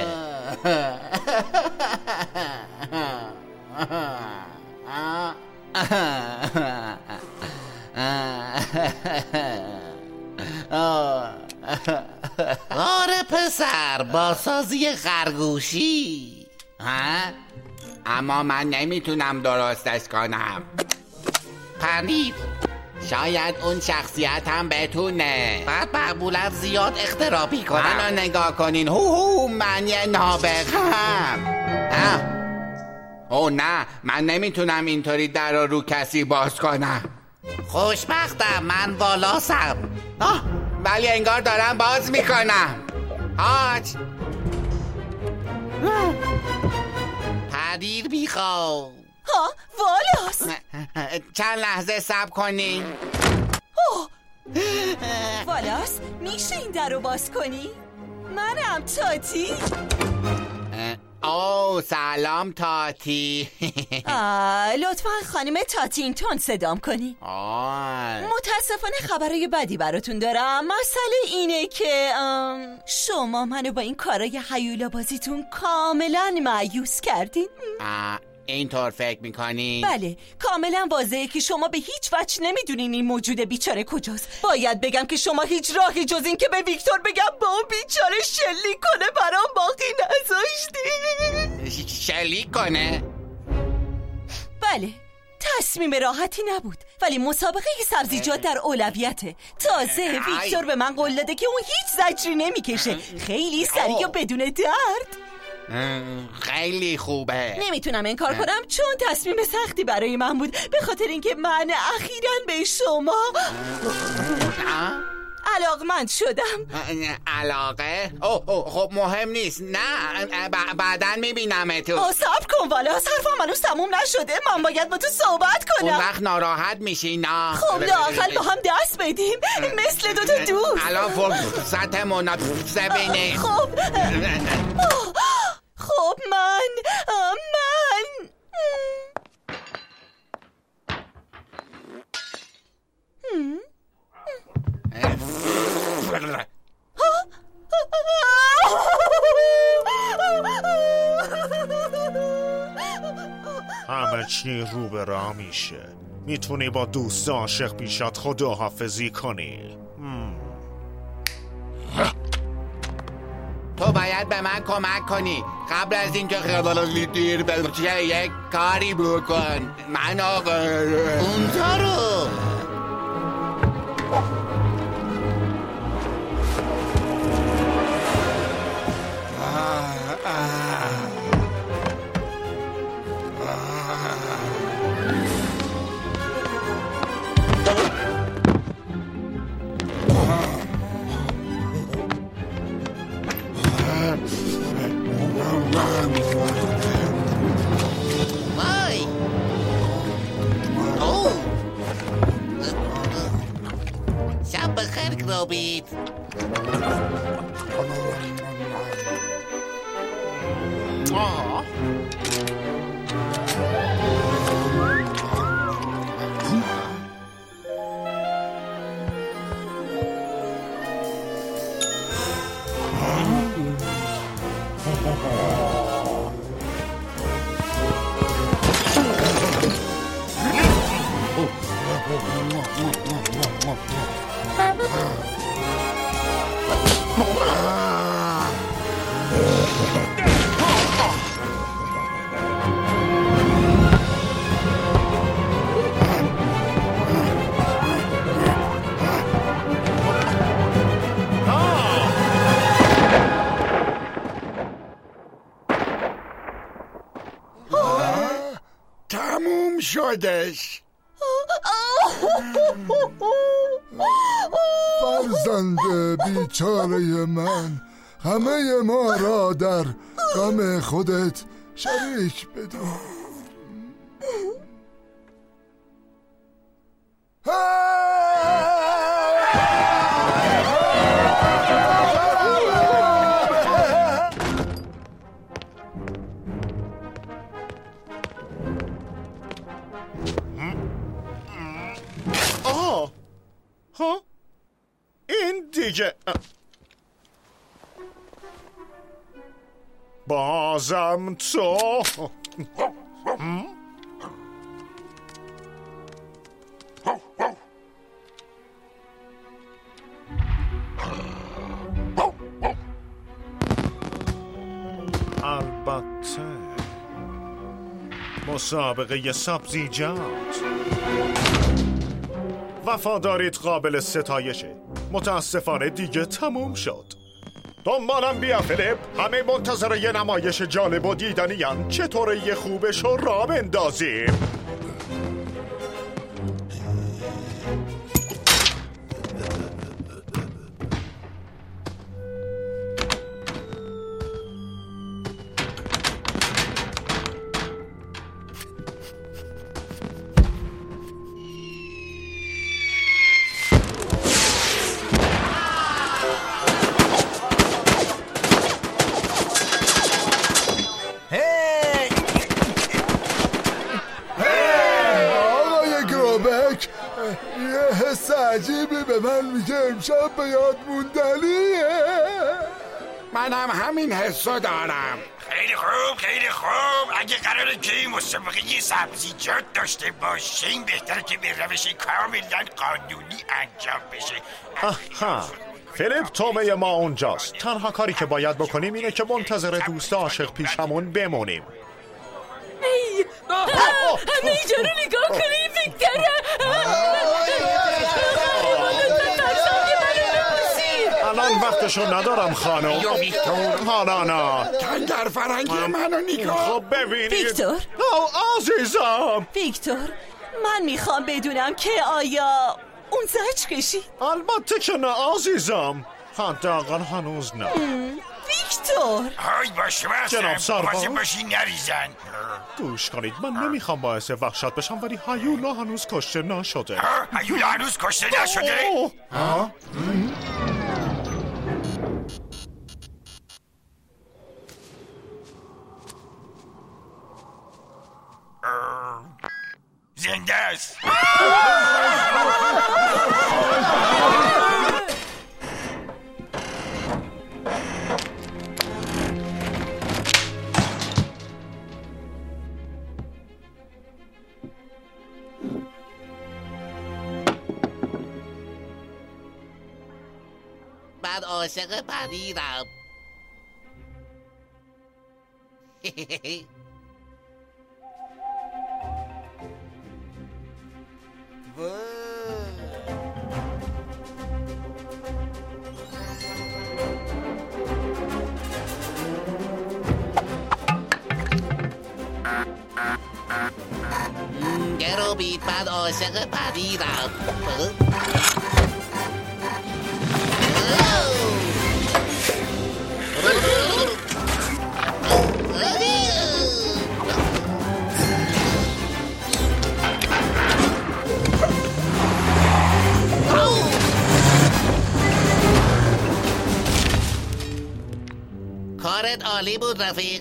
آره پسر با سازی خرگوشی. ها؟ اما من نمیتونم درستش کنم. پنیر شاید اون شخصیت هم بتونه. بعد معمولا زیاد اخترابی کنم. منو نگاه کنین. هو هو من یه نابغم. او نه من نمیتونم اینطوری در رو رو کسی باز کنم. خوشبختم من بالاسم. آه ولی انگار دارم باز میکنم. آج پنیر میخوام. ها والاس، چند لحظه صبر کنی. اوه والاس میشه این در رو باز کنی؟ منم تاتی. اوه سلام تاتی. لطفا خانم تاتینگتون صدام کنی. آه. متاسفانه خبرای بدی براتون دارم. مسئله اینه که شما منو با این کارای هیولا بازیتون کاملا مایوس کردین. اینطور فکر میکنی؟ بله کاملا واضحه که شما به هیچ وجه نمیدونین این موجود بیچاره کجاست. باید بگم که شما هیچ راهی جز این که به ویکتور بگم با اون بیچاره شلیک کنه برام باقی نذاشتی. شلیک کنه؟ بله تصمیم راحتی نبود، ولی مسابقه سبزیجات در اولویته. تازه ویکتور به من قول داده که اون هیچ زجری نمیکشه، خیلی سریع و بدون درد. خیلی خوبه. نمیتونم انکار کنم چون تصمیم سختی برای من بود، به خاطر اینکه من اخیراً به شما علاقمند شدم. علاقه؟ اوه اوه خب مهم نیست. نه بعداً میبینم تو. آه صبر کن والاس، حرفم هنوز تموم نشده. من باید با تو صحبت کنم. اون وقت ناراحت میشی. نه خب لااقل با هم دست بدیم مثل دو تا دوست. الان فرصت مناسبه بینه. خب خب من من همه چی رو به راه میشه. میتونی با دوست عاشق بیشت خداحافظی کنی. تو باید به من کمک کنی قبل از اینکه خیلی دیر بشه. یک کاری بکن. من آقا اونجا رو وای. اوه شب بخیر گروبیت. آه تموم شدش. فرزند بیچاره من، همه ما را در غم خودت شریک بدون. آه ها این دیگه بازم تو. البته مسابقه سبزیجات وفاداریت قابل ستایشه. متاسفانه دیگه تموم شد. دنبالم بیا فیلیپ. همه منتظر یه نمایش جالب و دیدنیان. چطوره یه خوبش رو را بندازیم؟ یه حس عجیبی به من میگه امشب به یاد موندنیه. منم همین حسو دارم. خیلی خوب خیلی خوب. اگه قراره که این مسابقه سبزیجات داشته باشیم بهتره که به روش کاملا قانونی انجام بشه. آها، فیلیپ تومه ما اونجاست. تنها کاری که باید بکنیم اینه که منتظر دوست عاشق پیشمون بمونیم. ای همه اینجا رو نگاه کنی ویکتور. الان وقتشو ندارم خانم. یا ویکتور حالا نه تنگر فرنگی منو نگاه. خب ببینید ویکتور او عزیزم. ویکتور من میخوام بدونم که آیا اون زج کشی؟ البته که نه عزیزم، حداقل هنوز نه. ویکتور های باشه باشه جناب سرباز باشه باشی نریزن. گوش کنید، من نمیخوام باعث وحشت بشم ولی هیولا هنوز کشته نشده. هیولا هنوز کشته نشده؟ ها؟ زنده است. من عاشق پریرم. گرو بید من عاشق پریرم. کارت عالی بود رفیق.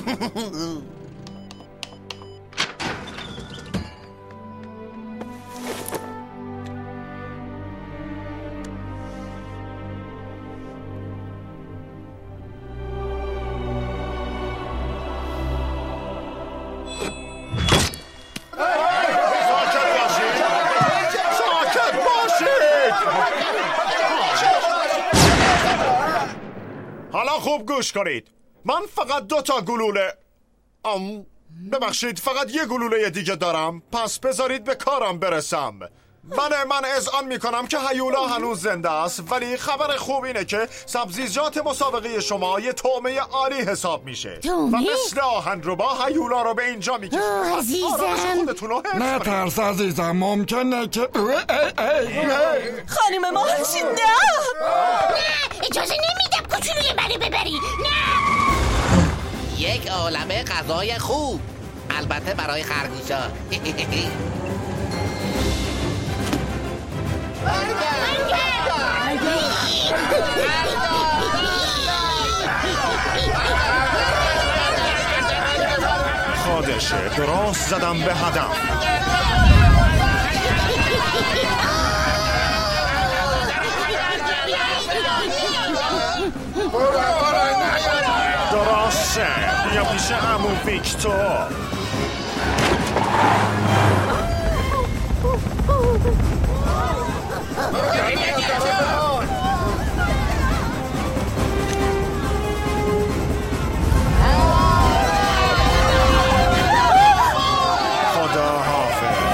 حالا خوب گوش کنید، من فقط دو تا گلوله ام ببخشید فقط یه گلوله دیگه دارم، پس بذارید به کارم برسم. من من اذعان میکنم که هیولا هنوز زنده است، ولی خبر خوب اینه که سبزیجات مسابقه شما یه طعمه عالی حساب میشه و مثل آهنربا هیولا رو به اینجا میکشه. عزیزم نه ترس عزیزم، ممکنه که خانم مارچی نه نه اجازه نمیدم کوچولوی منو ببری. نه یک عالمه غذای خوب، البته برای خرگوشا. خودشه، درست زدم به هدف. درسته، بیا پیش عمو ویکتور. خدا حافظ.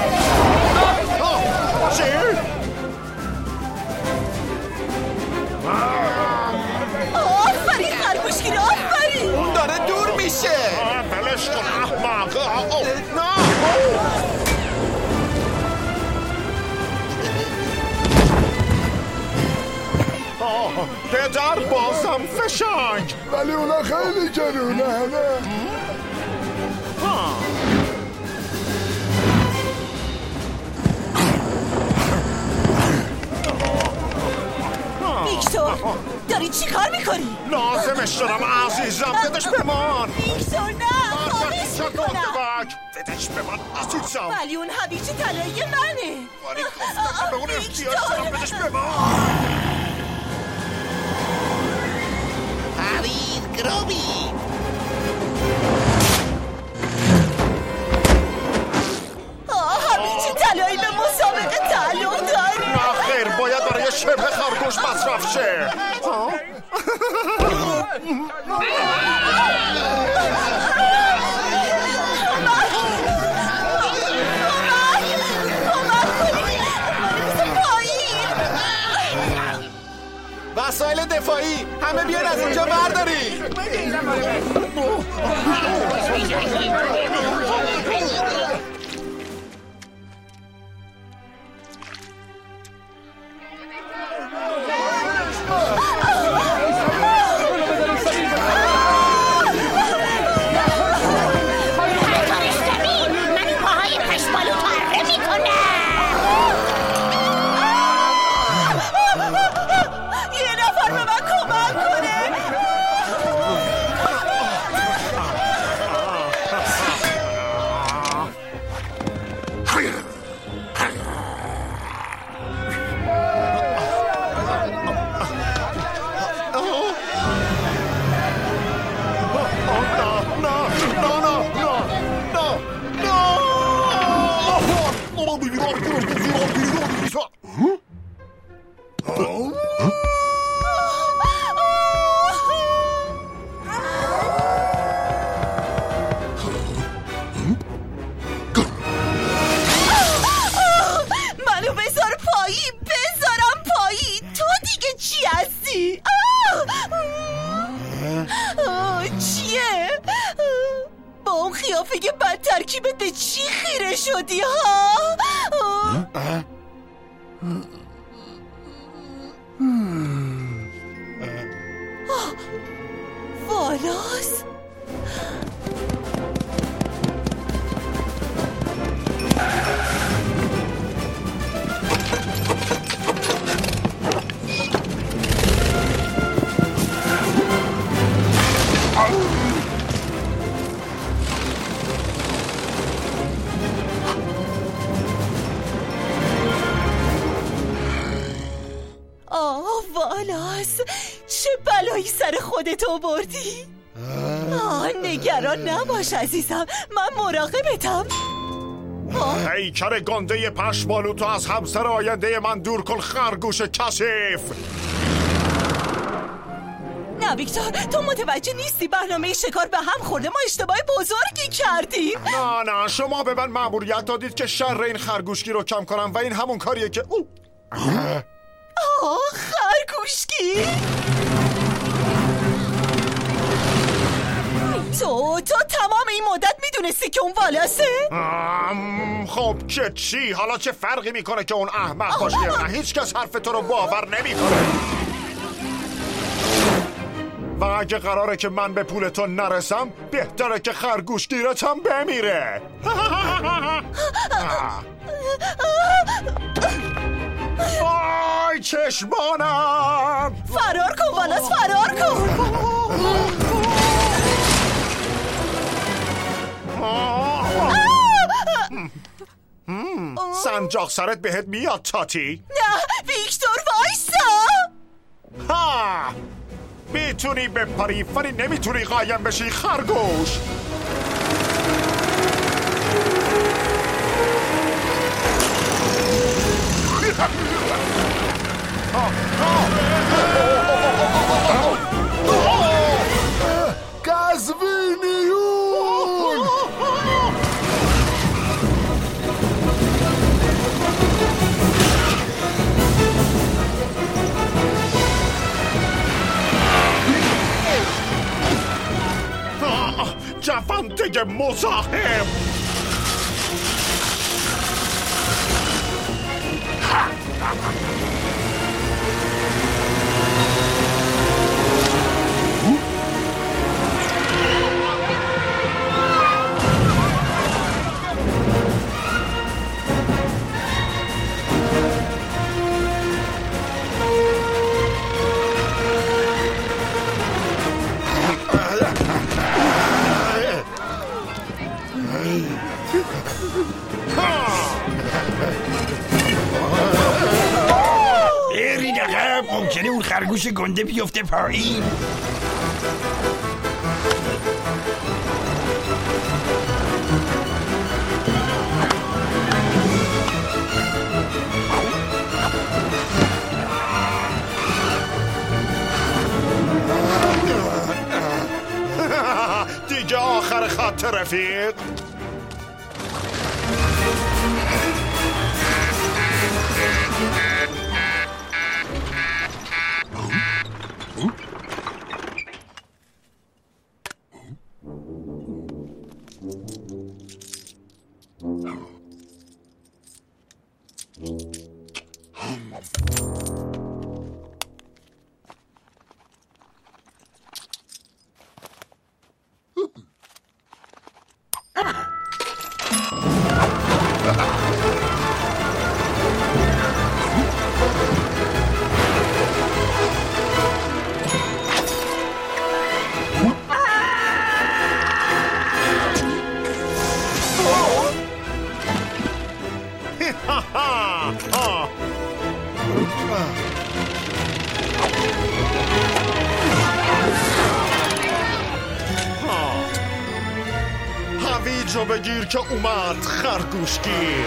چی؟ آفرین خرگوشگیر، آفرین. اون داره دور میشه. بلش کن احمق. نه پدر بازم فشنگ، ولی اونا خیلی گرونه. ویکتور داری چی کار میکنی؟ لازمش دارم عزیزم، بدش بمان. ویکتور نه، خواهش میکنم. بدش به من عزیزم. ولی اون هویج طلایی منه. ولی گفتم به اون احتیاج دارم، بدش به من. پرید گرومید. آه هویج طلایی به مسابقه تعلق داره. نه خیر، باید برای شبه خرگوش مصرف شه. وسایل دفاعی همه بیان از اینجا برداری. ترکیبت به چی خیره شدی ها؟ والاس والاس چه بلایی سر خودت آوردی؟ آه نگران نباش عزیزم، من مراقبتم. هیکل گنده پشمالو تو از همسر آینده من دور کن خرگوش کثیف. نه ویکتور، تو متوجه نیستی برنامه شکار به هم خورده، ما اشتباه بزرگی کردیم. نه نه شما به من مأموریت دادید که شر این خرگوشکی رو کم کنم و این همون کاریه که او آه خرگوشکی تو تو تمام این مدت میدونستی که اون والاسه؟ خب چه چی؟ حالا چه فرقی میکنه که اون احمق باشه یا نه؟ هیچ کس حرف تو رو باور نمیکنه. و اگه قراره که من به پول تو نرسم بهتره که خرگوشگیرتم بمیره. آی چشمانم، فرار کن والاس، فرار کن. سنجاق سرت بهت میاد تاتی؟ نه ویکتور وایسا. ها میتونی بپری ولی نمیتونی قایم بشی خرگوش. قزوینیون جفنده مزاحم. برید عقب، ممکنه اون خرگوش گنده بیفته پایین. دیگه آخر خط رفیق. هویج رو بگیر که اومد خرگوشگیر.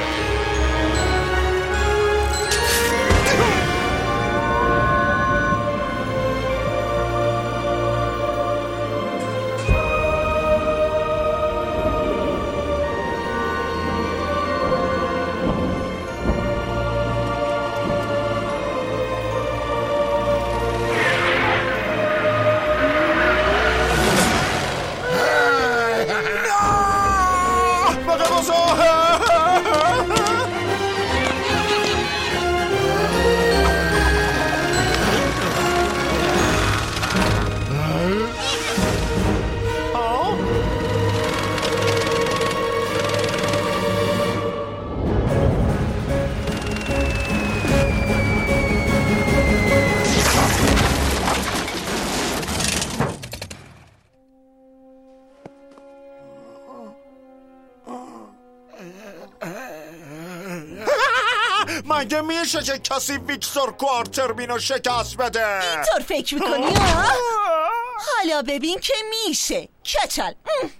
مگه میشه که کسی ویکتور کوارترمینو شکست بده؟ اینطور فکر میکنی ها؟ حالا ببین که میشه. کچل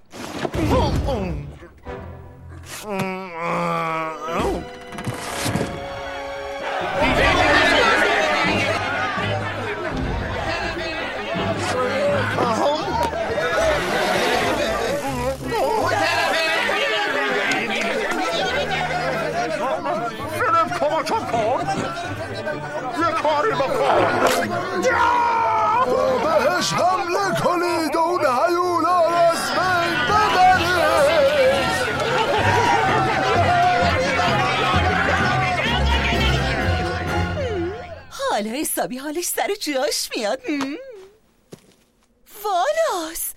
یه کاری بکن. بهش حمله کنید و اون هیولا رو از بین ببرید. حالا حسابی حالش سر جاش میاد. والاس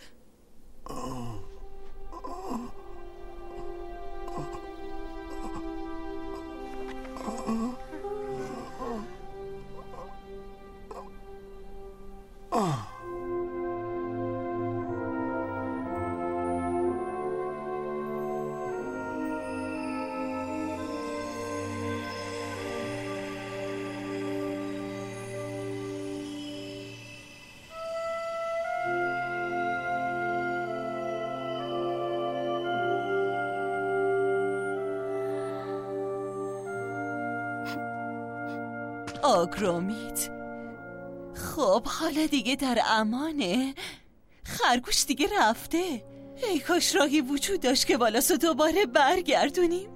آگرومیت. خب حالا دیگه در امانه. خرگوش دیگه رفته. ای کاش راهی وجود داشت که والاسو دوباره برگردونیم.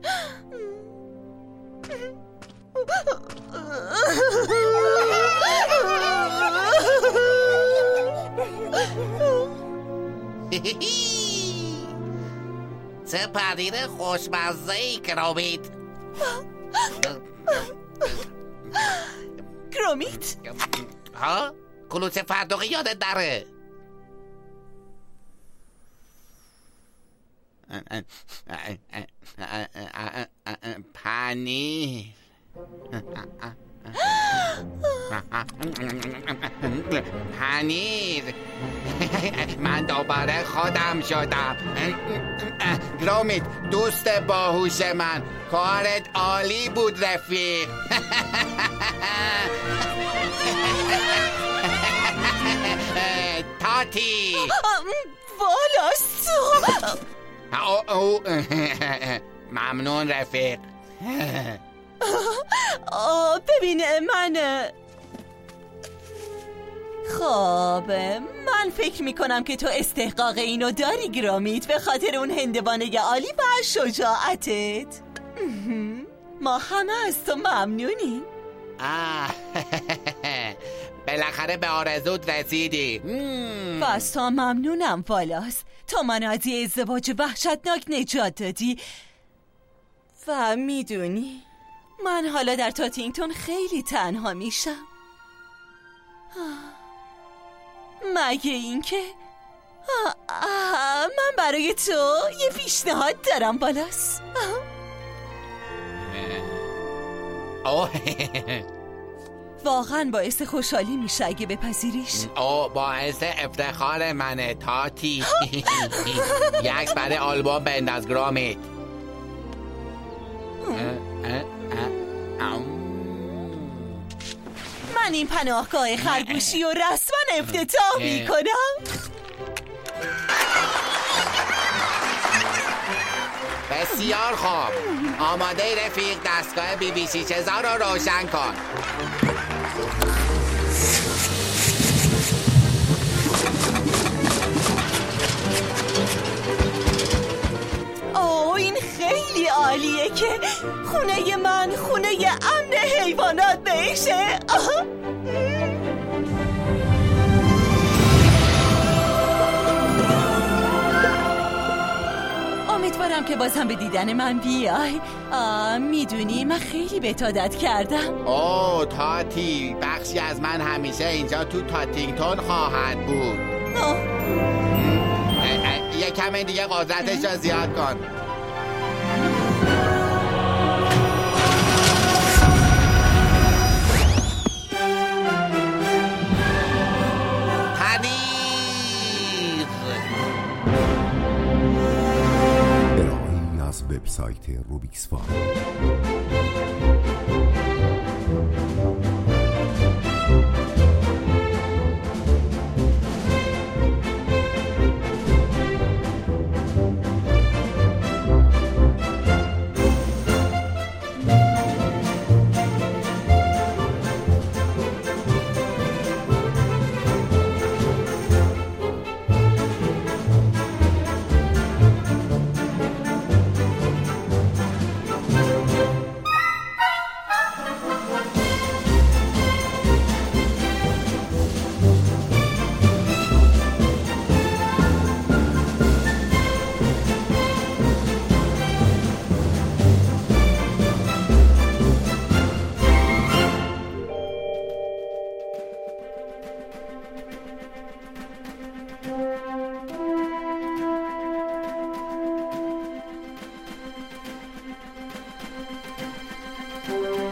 چه پدید خوشمزه‌ای گرومیت. گرومیت؟ ها؟ کلوچ فردوقی یادت داره؟ پنیر پنیر من دوباره خودم شدم. گرومیت دوست باهوش من، کارت عالی بود رفیق. تاتی والاس ممنون رفیق. آه ببین من خب من فکر میکنم که تو استحقاق اینو داری گرامیت، به خاطر اون هندوانه عالی و شجاعتت. ما همه از تو ممنونیم. بالاخره به آرزوت رسیدی. بس تا ممنونم والاس، تو من از یه ازدواج وحشتناک نجات دادی و میدونی من حالا در تاتینگتون خیلی تنها میشم، مگه اینکه من برای تو یه پیشنهاد دارم والاس. واقعا باعث خوشحالی میشه اگه بپذیریش. او باعث افتخار منه تاتی. یک برای آلبوم بنداز گرامیت. من این پناهگاه خرگوشی و رسما افتتاح میکنم. بسیار خوب، آماده رفیق، دستگاه بی بی سی هزار رو روشن کن. اوه این خیلی عالیه که خونه من خونه امن حیوانات بشه. امیدوارم که بازم به دیدن من بیای. میدونی من خیلی به عادت کردم. اوه تاتی، بخشی از من همیشه اینجا تو تاتینگتون خواهد بود. یه کم دیگه قدرتش رو زیاد کن. از وبسایت روبیکس فا. you.